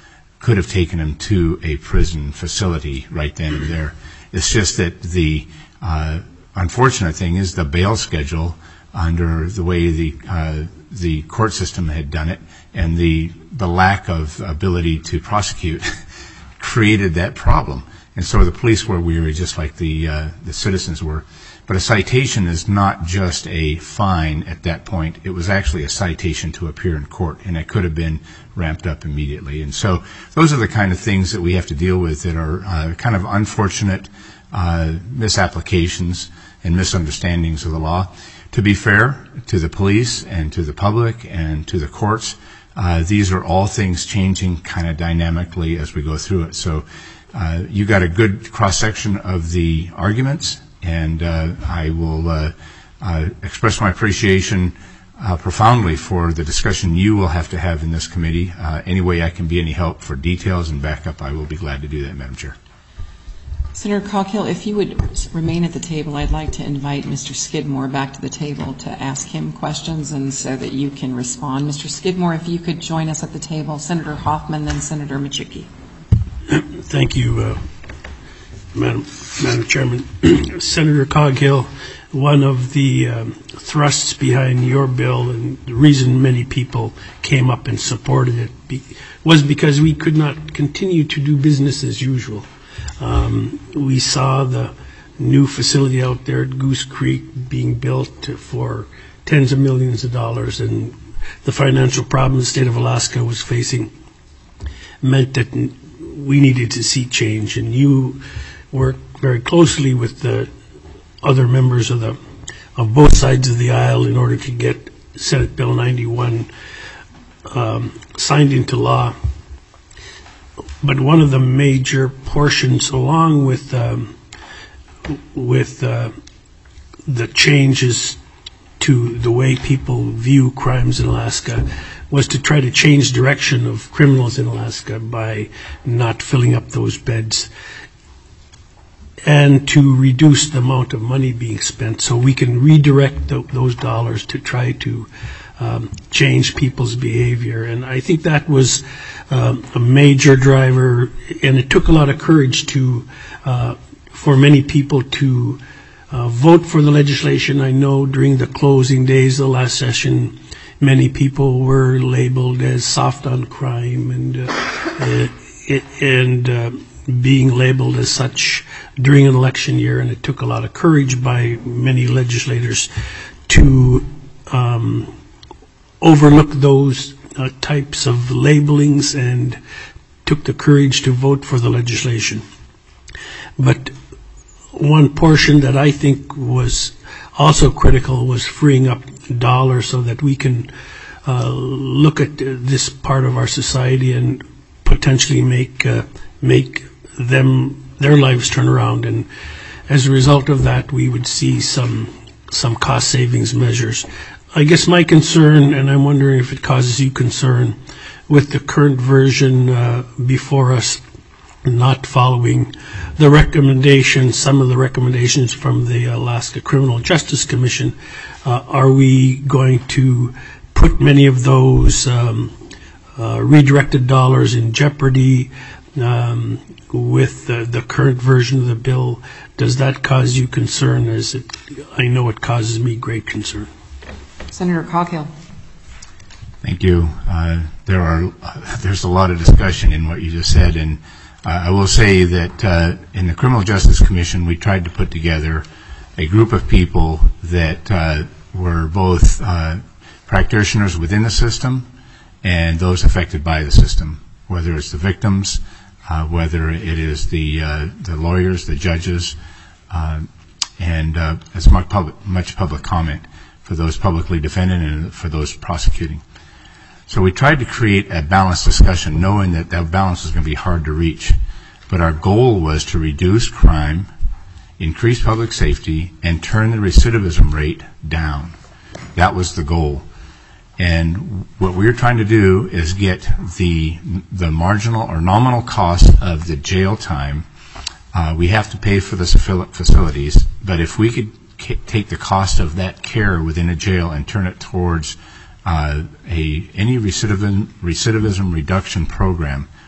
could have taken him to a prison facility right then and there. It's just that the unfortunate thing is the bail schedule under the way the court system had done it and the lack of ability to prosecute created that problem. And so the police were weary just like the citizens were. But a citation is not just a fine at that point. It was actually a citation to appear in court, and it could have been ramped up immediately. And so those are the kind of things that we have to deal with that are kind of unfortunate misapplications and misunderstandings of the law. To be fair to the police and to the public and to the courts, these are all things changing kind of dynamically as we go through it. So you got a good cross-section of the arguments, and I will express my appreciation profoundly for the discussion you will have to have in this committee. Any way I can be any help for details and backup, I will be glad to do that, Madam Chair. Senator Coghill, if you would remain at the table, I'd like to invite Mr. Skidmore back to the table to ask him questions and so that you can respond. Mr. Skidmore, if you could join us at the table. Senator Hoffman, then Senator Machuki. Thank you, Madam Chairman. Senator Coghill, one of the thrusts behind your bill and the reason many people came up and supported it was because we could not continue to do business as usual. We saw the new facility out there at Goose Creek being built for tens of millions of dollars, and the financial problem the state of Alaska was facing meant that we needed to see change. And you worked very closely with the other members of both sides of the aisle in order to get Senate Bill 91 signed into law. But one of the major portions, along with the changes to the way people view crimes in Alaska, was to try to change direction of criminals in Alaska by not filling up those beds and to reduce the amount of money being spent so we can redirect those dollars to try to change people's behavior. And I think that was a major driver, and it took a lot of courage for many people to vote for the legislation. I know during the closing days of the last session, many people were labeled as soft on crime and being labeled as such during an election year, and it took a lot of courage by many legislators to overlook those types of labelings and took the courage to vote for the legislation. But one portion that I think was also critical was freeing up dollars so that we can look at this part of our society and potentially make their lives turn around. And as a result of that, we would see some cost savings measures. I guess my concern, and I'm wondering if it causes you concern, with the current version before us not following the recommendations, some of the recommendations from the Alaska Criminal Justice Commission, are we going to put many of those redirected dollars in jeopardy with the current version of the bill? Does that cause you concern? I know it causes me great concern. Senator Coghill. Thank you. There's a lot of discussion in what you just said, and I will say that in the Criminal Justice Commission, we tried to put together a group of people that were both practitioners within the system and those affected by the system, whether it's the victims, whether it is the lawyers, the judges, and as much public comment for those publicly defended and for those prosecuting. So we tried to create a balanced discussion, knowing that balance was going to be hard to reach. But our goal was to reduce crime, increase public safety, and turn the recidivism rate down. That was the goal. And what we were trying to do is get the marginal or nominal cost of the jail time. We have to pay for the facilities, but if we could take the cost of that care within a jail and turn it towards any recidivism reduction program,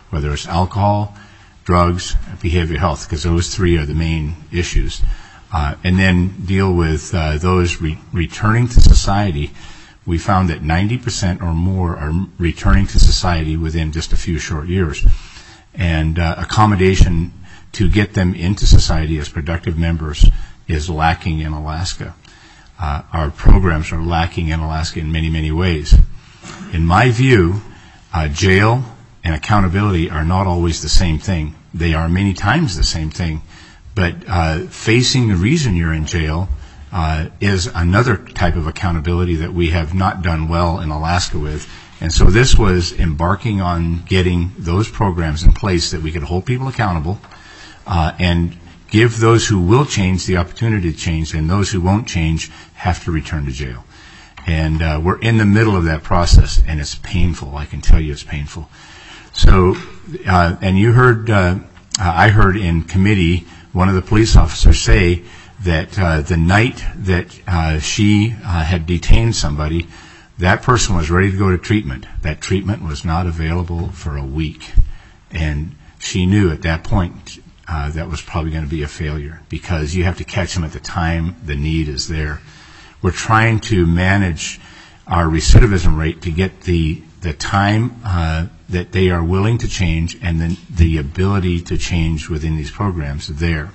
whether it's alcohol, drugs, behavioral health, because those three are the main issues. And then deal with those returning to society. We found that 90% or more are returning to society within just a few short years. And accommodation to get them into society as productive members is lacking in Alaska. Our programs are lacking in Alaska in many, many ways. In my view, jail and accountability are not always the same thing. They are many times the same thing. But facing the reason you're in jail is another type of accountability that we have not done well in Alaska with. And so this was embarking on getting those programs in place that we could hold people accountable and give those who will change the opportunity to change, and those who won't change have to return to jail. And we're in the middle of that process, and it's painful. I can tell you it's painful. So, and you heard, I heard in committee one of the police officers say that the night that she had detained somebody, that person was ready to go to treatment. That treatment was not available for a week. And she knew at that point that was probably going to be a failure, because you have to catch them at the time the need is there. We're trying to manage our recidivism rate to get the time that they are willing to change and then the ability to change within these programs there.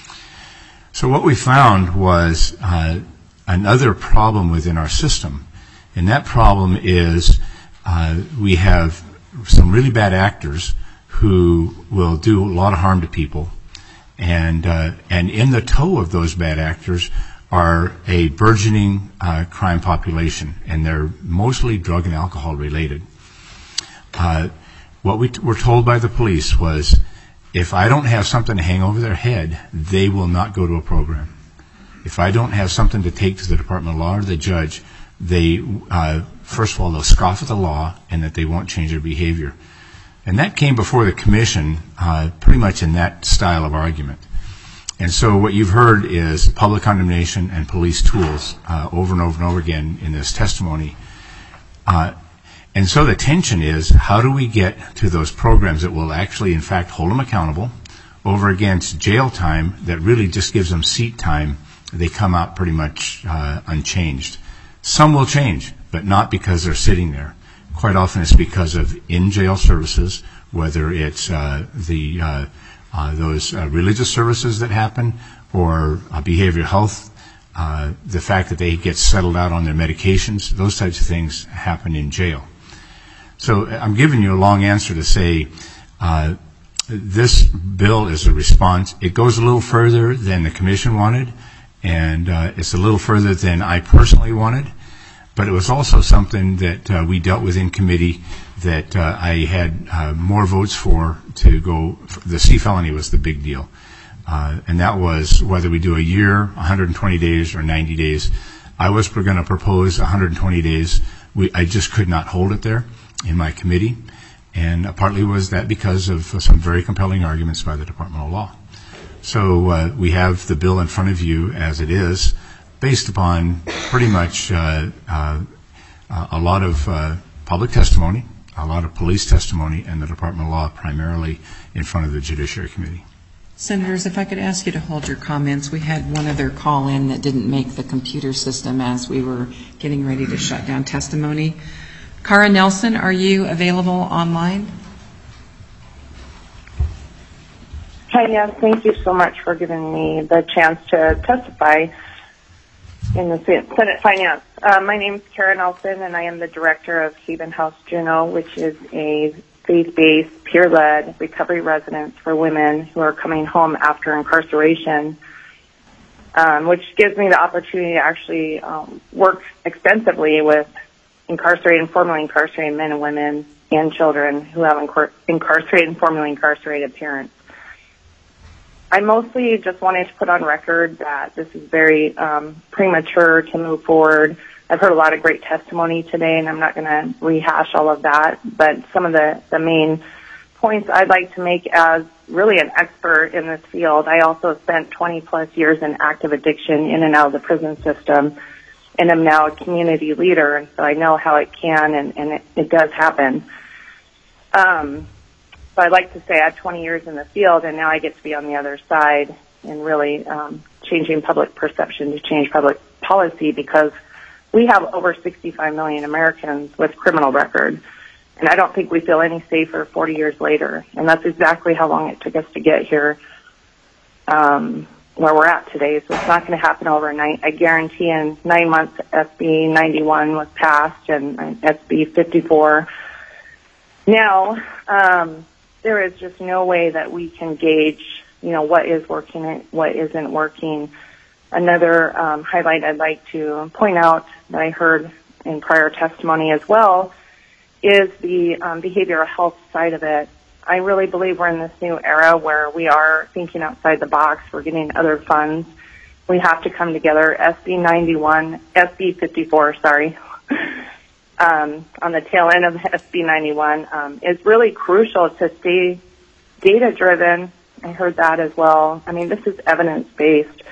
So what we found was another problem within our system, and that problem is we have some really bad actors who will do a lot of harm to people, and in the toe of those bad actors are a burgeoning crime population, and they're mostly drug and alcohol related. What we were told by the police was, if I don't have something to hang over their head, they will not go to a program. If I don't have something to take to the Department of Law or the judge, they, first of all, they'll scoff at the law, and that they won't change their behavior. And that came before the commission pretty much in that style of argument. And so what you've heard is public condemnation and police tools over and over and over again in this testimony. And so the tension is, how do we get to those programs that will actually, in fact, hold them accountable over against jail time that really just gives them seat time? They come out pretty much unchanged. Some will change, but not because they're sitting there. Quite often it's because of in-jail services, whether it's those religious services that happen, or behavioral health, the fact that they get settled out on their medications. Those types of things happen in jail. So I'm giving you a long answer to say this bill is a response. It goes a little further than the commission wanted, and it's a little further than I personally wanted, but it was also something that we dealt with in committee that I had more votes for to go. The C felony was the big deal, and that was whether we do a year, 120 days, or 90 days. I was going to propose 120 days. I just could not hold it there in my committee, and partly was that because of some very compelling arguments by the Department of Law. So we have the bill in front of you as it is, based upon pretty much a lot of public testimony, a lot of police testimony, and the Department of Law primarily in front of the Judiciary Committee. Senators, if I could ask you to hold your comments. We had one other call in that didn't make the computer system as we were getting ready to shut down testimony. Cara Nelson, are you available online? Hi, yes, thank you so much for giving me the chance to testify in the Senate Finance. My name is Cara Nelson, and I am the director of Haven House Juneau, which is a faith-based, peer-led recovery residence for women who are coming home after incarceration, which gives me the opportunity to actually work extensively with incarcerated and formerly incarcerated men and women and children who have incarcerated and formerly incarcerated parents. I mostly just wanted to put on record that this is very premature to move forward. I've heard a lot of great testimony today, and I'm not going to rehash all of that, but some of the main points I'd like to make as really an expert in this field. I also spent 20-plus years in active addiction in and out of the prison system, and I'm now a community leader, and so I know how it can and it does happen. So I'd like to say I had 20 years in the field, and now I get to be on the other side and really changing public perception to change public policy, because we have over 65 million Americans with criminal records, and I don't think we feel any safer 40 years later. And that's exactly how long it took us to get here where we're at today. So it's not going to happen overnight. I guarantee in 9 months, SB 91 was passed and SB 54. Now, there is just no way that we can gauge, what is working and what isn't working. Another highlight I'd like to point out that I heard in prior testimony as well is the behavioral health side of it. I really believe we're in this new era where we are thinking outside the box. We're getting other funds. We have to come together. SB 54, on the tail end of SB 91 is really crucial to stay data-driven. I heard that as well. I mean, this is evidence-based.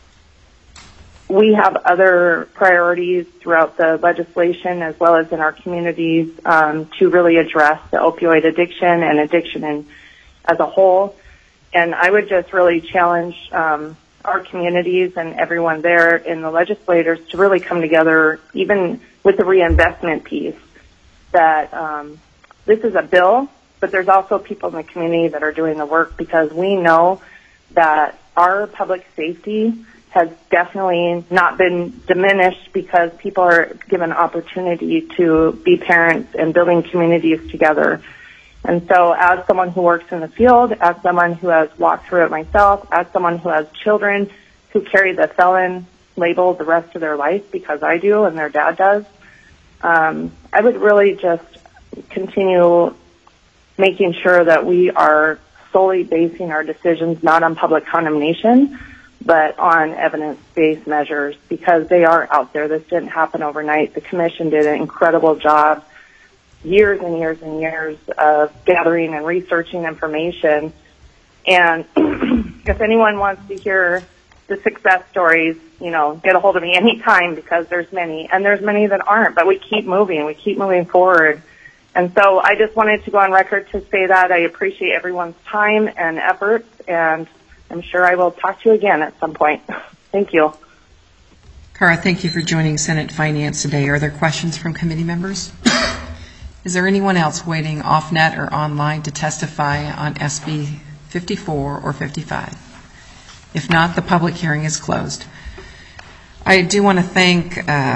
We have other priorities throughout the legislation as well as in our communities to really address the opioid addiction and addiction as a whole. And I would just really challenge our communities and everyone there and the legislators to really come together, even with the reinvestment piece, that this is a bill, but there's also people in the community that are doing the work, because we know that our public safety has definitely not been diminished because people are given opportunity to be parents and building communities together. And so as someone who works in the field, as someone who has walked through it myself, as someone who has children who carry the felon label the rest of their life, because I do and their dad does, I would really just continue making sure that we are solely basing our decisions not on public condemnation, but on evidence-based measures, because they are out there. This didn't happen overnight. The Commission did an incredible job, years and years and years of gathering and researching information. And if anyone wants to hear the success stories, get a hold of me anytime, because there's many, and there's many that aren't, but we keep moving forward. And so I just wanted to go on record to say that I appreciate everyone's time and efforts, and I'm sure I will talk to you again at some point. Thank you. Cara, thank you for joining Senate Finance today. Are there questions from committee members? Is there anyone else waiting off-net or online to testify on SB 54 or 55? If not, the public hearing is closed. I do want to thank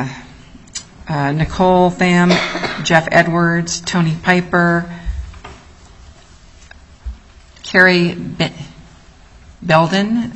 Nicole Pham, Jeff Edwards, Tony Piper, Carrie Belden,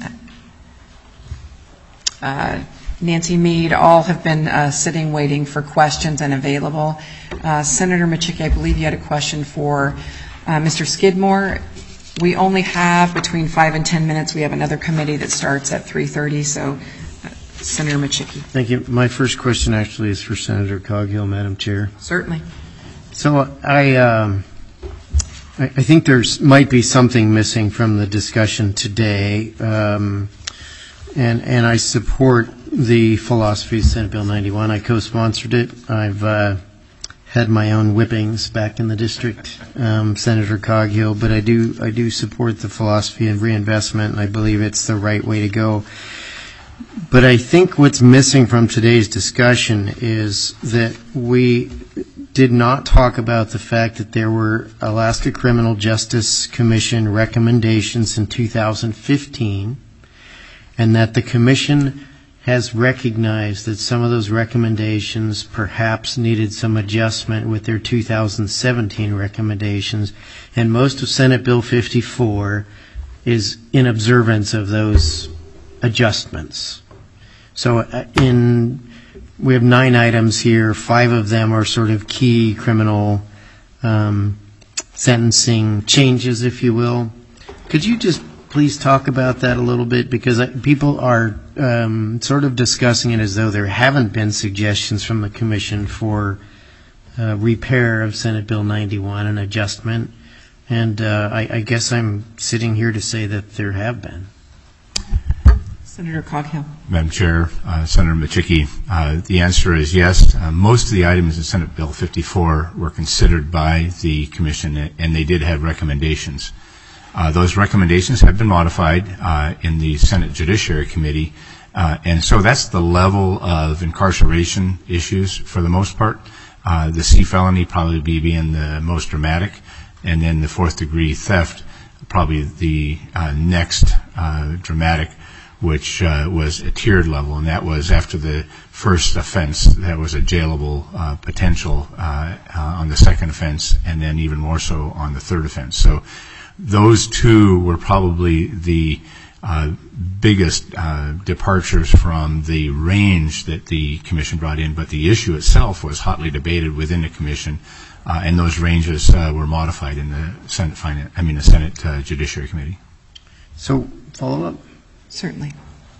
Nancy Mead, all have been sitting waiting for questions and available. Senator Micciche, I believe you had a question for Mr. Skidmore. We only have between 5 and 10 minutes. We have another committee that starts at 3:30, so Senator Micciche. Thank you. My first question actually is for Senator Coghill, Madam Chair. Certainly. So I think there's might be something missing from the discussion today, and I support the philosophy of Senate Bill 91. I co-sponsored it. I've had my own whippings back in the district, Senator Coghill, but I do support the philosophy of reinvestment, and I believe it's the right way to go. But I think what's missing from today's discussion is that we did not talk about the fact that there were Alaska Criminal Justice Commission recommendations in 2015, and that the Commission has recognized that some of those recommendations perhaps needed some adjustment with their 2017 recommendations, and most of Senate Bill 54 is in observance of those adjustments. So we have 9 items here. 5 of them are sort of key criminal sentencing changes, if you will. Could you just please talk about that a little bit? Because people are sort of discussing it as though there haven't been suggestions from the Commission for repair of Senate Bill 91, an adjustment. And I guess I'm sitting here to say that there have been. Senator Coghill. Madam Chair, Senator Machicki, the answer is yes. Most of the items in Senate Bill 54 were considered by the Commission, and they did have recommendations. Those recommendations have been modified in the Senate Judiciary Committee, and so that's the level of incarceration issues for the most part. The C felony probably being the most dramatic, and then the fourth degree theft probably the next dramatic, which was a tiered level, and that was after the first offense, that was a jailable potential on the second offense, and then even more so on the third offense. So those two were probably the biggest departures from the range that the Commission brought in, but the issue itself was hotly debated within the Commission, and those ranges were modified in the Senate Judiciary Committee. So, follow-up? Certainly.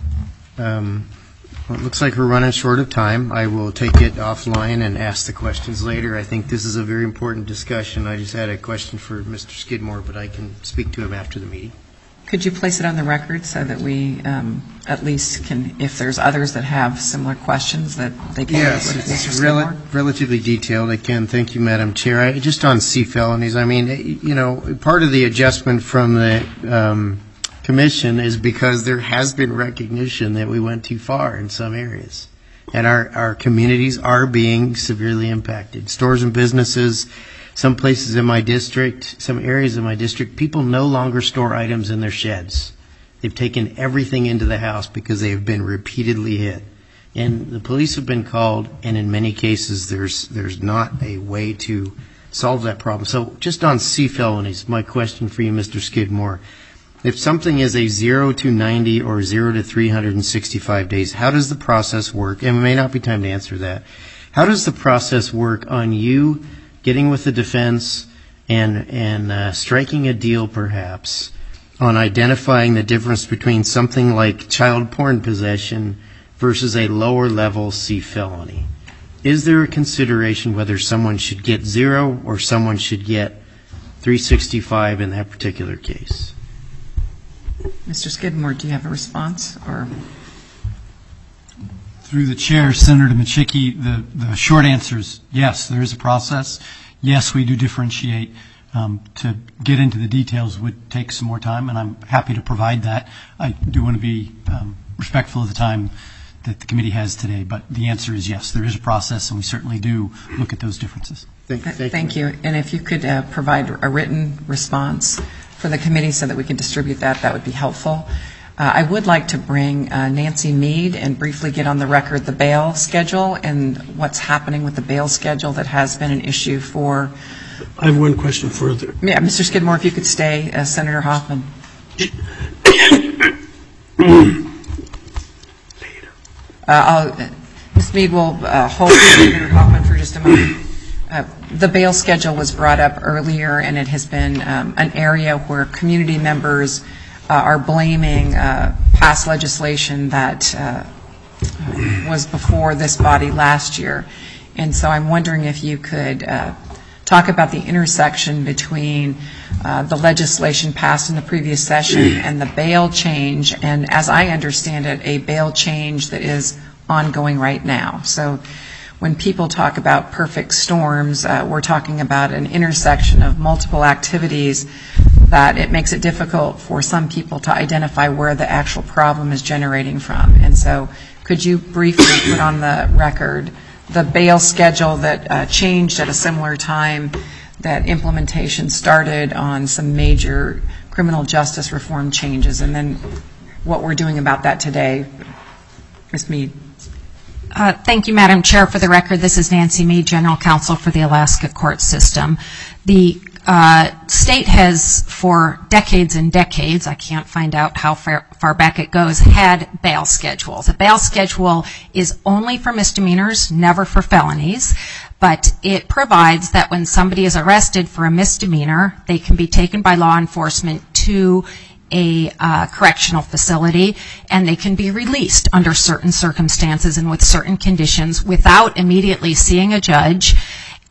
Well, it looks like we're running short of time. I will take it offline and ask the questions later. I think this is a very important discussion. I just had a question for Mr. Skidmore, but I can speak to him after the meeting. Could you place it on the record so that we at least can, if there's others that have similar questions, that they can? Yes, it's relatively detailed. I can. Thank you, Madam Chair. Just on C felonies, I mean, you know, part of the adjustment from the Commission is because there has been recognition that we went too far in some areas, and our communities are being severely impacted. Stores and businesses, some places in my district, some areas in my district, people no longer store items in their sheds. They've taken everything into the house because they have been repeatedly hit. And the police have been called, and in many cases there's not a way to solve that problem. So just on C felonies, my question for you, Mr. Skidmore, if something is a 0 to 90 or 0 to 365 days, how does the process work? And it may not be time to answer that. How does the process work on you getting with the defense and striking a deal perhaps on identifying the difference between something like child porn possession versus a lower level C felony? Is there a consideration whether someone should get 0 or someone should get 365 in that particular case? Mr. Skidmore, do you have a response? Or through the chair, Senator Machicki, the short answer is yes, there is a process. Yes, we do differentiate. To get into the details would take some more time, and I'm happy to provide that. I do want to be respectful of the time that the committee has today, but the answer is yes, there is a process, and we certainly do look at those differences. Thank you. And if you could provide a written response for the committee so that we can distribute that, that would be helpful. I would like to bring Nancy Mead and briefly get on the record the bail schedule and what's happening with the bail schedule that has been an issue for... I have one question further. Yeah, Mr. Skidmore, if you could stay, Senator Hoffman. Ms. Mead will hold Senator Hoffman for just a moment. The bail schedule was brought up earlier, and it has been an area where community members are blaming past legislation that was before this body last year. And so I'm wondering if you could talk about the intersection between the legislation passed in the previous session and the bail change, and as I understand it, a bail change that is ongoing right now. So when people talk about perfect storms, we're talking about an intersection of multiple activities that it makes it difficult for some people to identify where the actual problem is generating from. And so could you briefly put on the record the bail schedule that changed at a similar time that implementation started on some major criminal justice reform changes, and then what we're doing about that today? Ms. Mead. Thank you, Madam Chair. For the record, this is Nancy Mead, General Counsel for the Alaska Court System. The state has, for decades and decades, I can't find out how far back it goes, had bail schedules. A bail schedule is only for misdemeanors, never for felonies, but it provides that when somebody is arrested for a misdemeanor, they can be taken by law enforcement to a correctional facility, and they can be released under certain circumstances and with certain conditions without immediately seeing a judge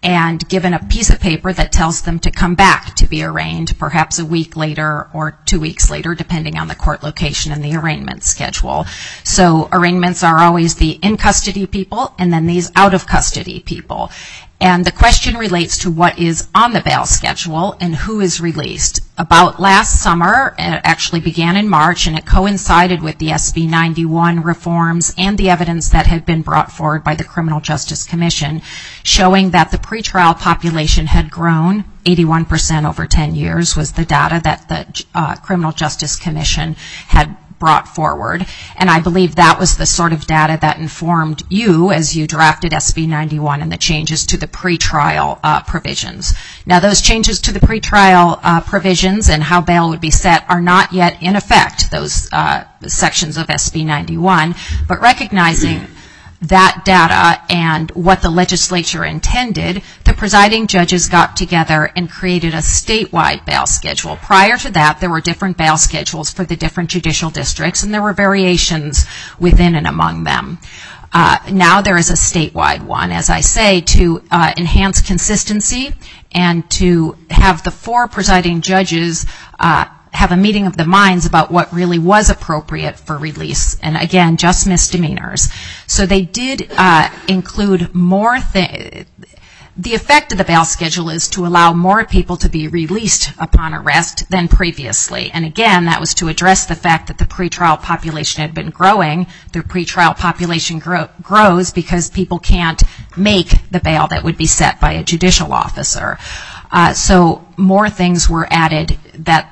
and given a piece of paper that tells them to come back to be arraigned perhaps a week later or 2 weeks later, depending on the court location and the arraignment schedule. So arraignments are always the in-custody people and then these out-of-custody people. And the question relates to what is on the bail schedule and who is released. About last summer, it actually began in March, and it coincided with the SB 91 reforms and the evidence that had been brought forward by the Criminal Justice Commission, showing that the pretrial population had grown 81% over 10 years was the data that the Criminal Justice Commission had brought forward. And I believe that was the sort of data that informed you as you drafted SB 91 and the changes to the pretrial provisions. Now, those changes to the pretrial provisions and how bail would be set are not yet in effect, those sections of SB 91, but recognizing that data and what the legislature intended, the presiding judges got together and created a statewide bail schedule. Prior to that, there were different bail schedules for the different judicial districts, and there were variations within and among them. Now there is a statewide one, as I say, to enhance consistency and to have the 4 presiding judges have a meeting of the minds about what really was appropriate for release, and again, just misdemeanors. So they did include more things. The effect of the bail schedule is to allow more people to be released upon arrest than previously. And again, that was to address the fact that the pretrial population had been growing. The pretrial population grows because people can't make the bail that would be set by a judicial officer. So more things were added that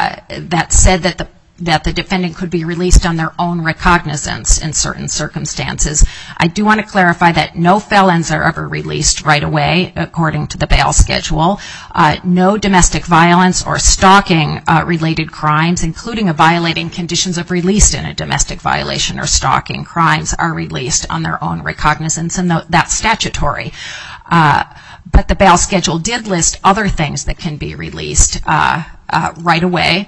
said that the defendant could be released on their own recognizance in certain circumstances. I do want to clarify that no felons are ever released right away, according to the bail schedule. No domestic violence or stalking related crimes, including a violating conditions of release in a domestic violation or stalking crimes, are released on their own recognizance, and that's statutory. But the bail schedule did list other things that can be released right away.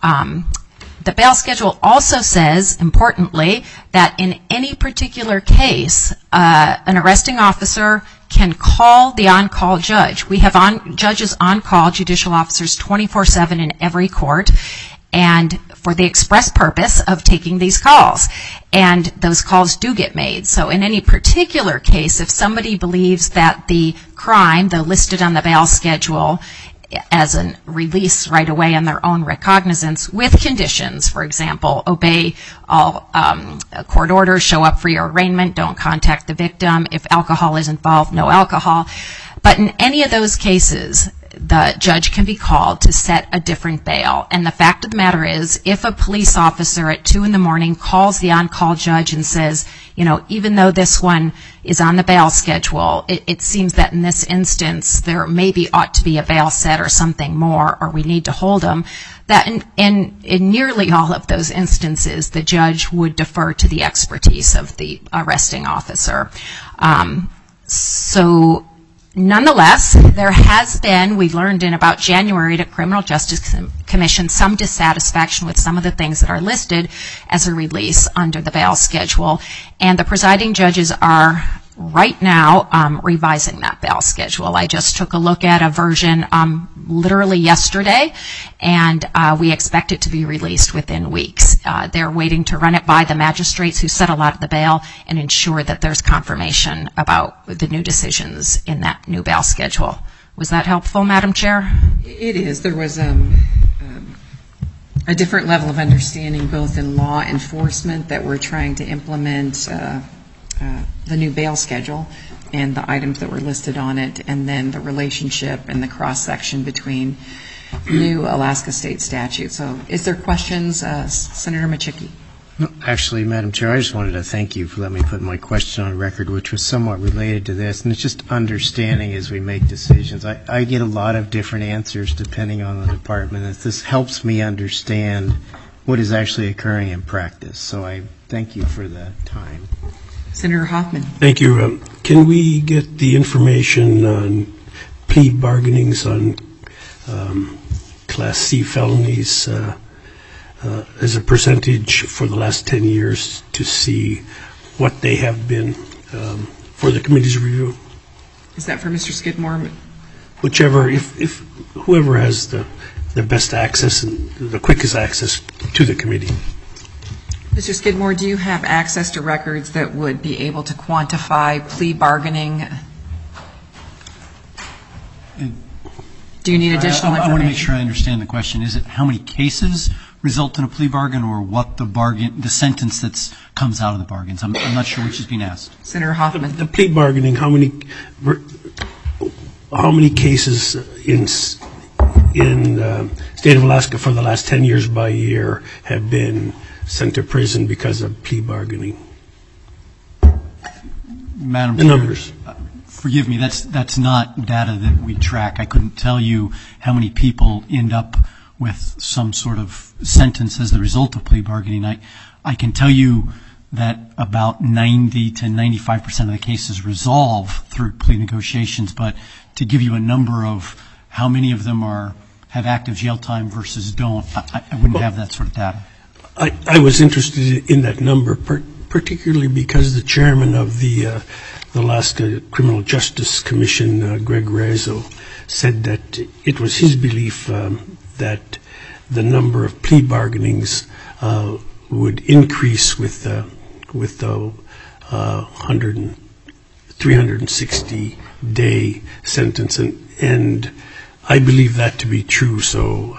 The bail schedule also says, importantly, that in any particular case, an arresting officer can call the on-call judge. We have judges on-call, judicial officers 24/7 in every court, and for the express purpose of taking these calls. And those calls do get made. So in any particular case, if somebody believes that the crime, though listed on the bail schedule, as a release right away on their own recognizance with conditions, for example, obey all court orders, show up for your arraignment, don't contact the victim, if alcohol is involved, no alcohol. But in any of those cases, the judge can be called to set a different bail. And the fact of the matter is, if a police officer at 2 in the morning calls the on-call judge and says, you know, even though this one is on the bail schedule, it seems that in this instance there maybe ought to be a bail set or something more, or we need to hold them, that in nearly all of those instances, the judge would defer to the expertise of the arresting officer. So nonetheless, there has been, we learned in about January at Criminal Justice Commission, some dissatisfaction with some of the things that are listed as a release under the bail schedule. And the presiding judges are right now revising that bail schedule. I just took a look at a version literally yesterday, and we expect it to be released within weeks. They're waiting to run it by the magistrates who set a lot of the bail and ensure that there's confirmation about the new decisions in that new bail schedule. Was that helpful, Madam Chair? It is. There was a different level of understanding both in law enforcement that we're trying to implement the new bail schedule and the items that were listed on it, and then the relationship and the cross-section between new Alaska state statutes. So is there questions? Senator Machicky. No, actually, Madam Chair, I just wanted to thank you for letting me put my question on record, which was somewhat related to this, and it's just understanding as we make decisions. I get a lot of different answers depending on the department, and this helps me understand what is actually occurring in practice. So I thank you for the time. Senator Hoffman. Thank you. Can we get the information on plea bargainings on Class C felonies as a percentage for the last 10 years to see what they have been for the committee's review? Is that for Mr. Skidmore? Whichever, if whoever has the best access and the quickest access to the committee. Mr. Skidmore, do you have access to records that would be able to quantify plea bargaining? Do you need additional information? I want to make sure I understand the question. Is it how many cases result in a plea bargain, or what the sentence that comes out of the bargains? I'm not sure which is being asked. Senator Hoffman. The plea bargaining, how many cases in state of Alaska for the last 10 years by year have been sent to prison because of plea bargaining? Madam the Chair, numbers. Forgive me, that's not data that we track. I couldn't tell you how many people end up with some sort of sentence as the result of plea bargaining. I can tell you that about 90 to 95% of the cases resolve through plea negotiations, but to give you a number of how many of them have active jail time versus don't, I wouldn't have that sort of data. I was interested in that number, particularly because the chairman of the Alaska Criminal Justice Commission, Greg Rizzo, said that it was his belief that the number of plea bargainings would increase with the 360-day sentence, and I believe that to be true. So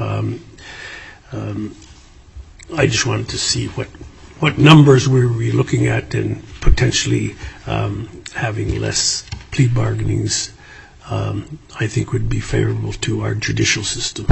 I just wanted to see what numbers we were looking at, and potentially having less plea bargainings, I think would be favorable to our judicial system.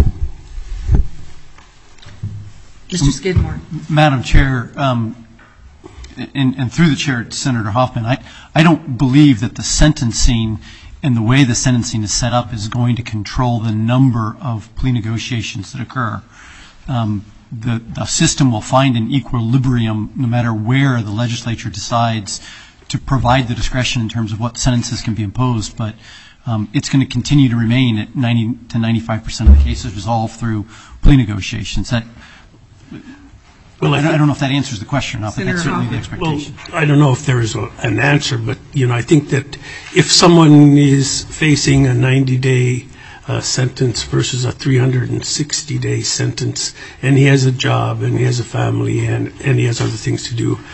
Mr. Skidmore. Madam Chair, and through the chair, Senator Hoffman, I don't believe that the sentencing and the way the sentencing is set up is going to control the number of plea negotiations that occur. The system will find an equilibrium no matter where the legislature decides to provide the discretion in terms of what sentences can be imposed, but it's going to continue to remain at 90 to 95% of the cases resolved through plea negotiations. Well, I don't know if that answers the question or not, but that's certainly the expectation. Well, I don't know if there is an answer, but I think that if someone is facing a 90-day sentence versus a 360-day sentence, and he has a job and he has a family and he has other things to do,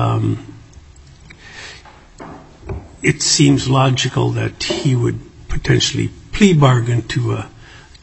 it seems logical that he would potentially plea bargain to a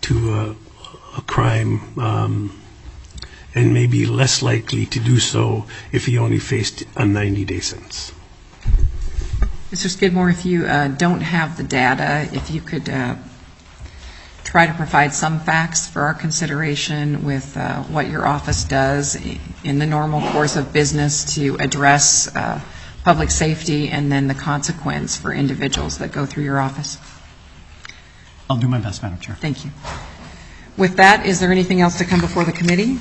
crime, and maybe less likely to do so if he only faced a 90-day sentence. Mr. Skidmore, if you don't have the data, if you could try to provide some facts for our consideration with what your office does in the normal course of business to address public safety and then the consequence for individuals that go through your office. I'll do my best, Madam Chair. Thank you. With that, is there anything else to come before the committee?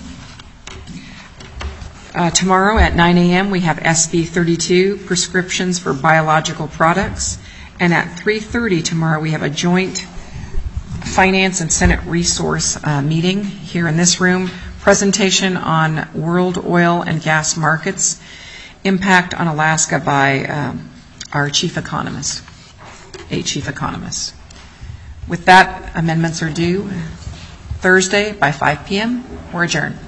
Tomorrow at 9 a.m. we have SB 32, prescriptions for biological products, and at 3:30 tomorrow we have a joint Finance and Senate Resource meeting here in this room, presentation on world oil and gas markets, impact on Alaska by our chief economist, a chief economist. With that, amendments are due Thursday by 5 p.m. We're adjourned.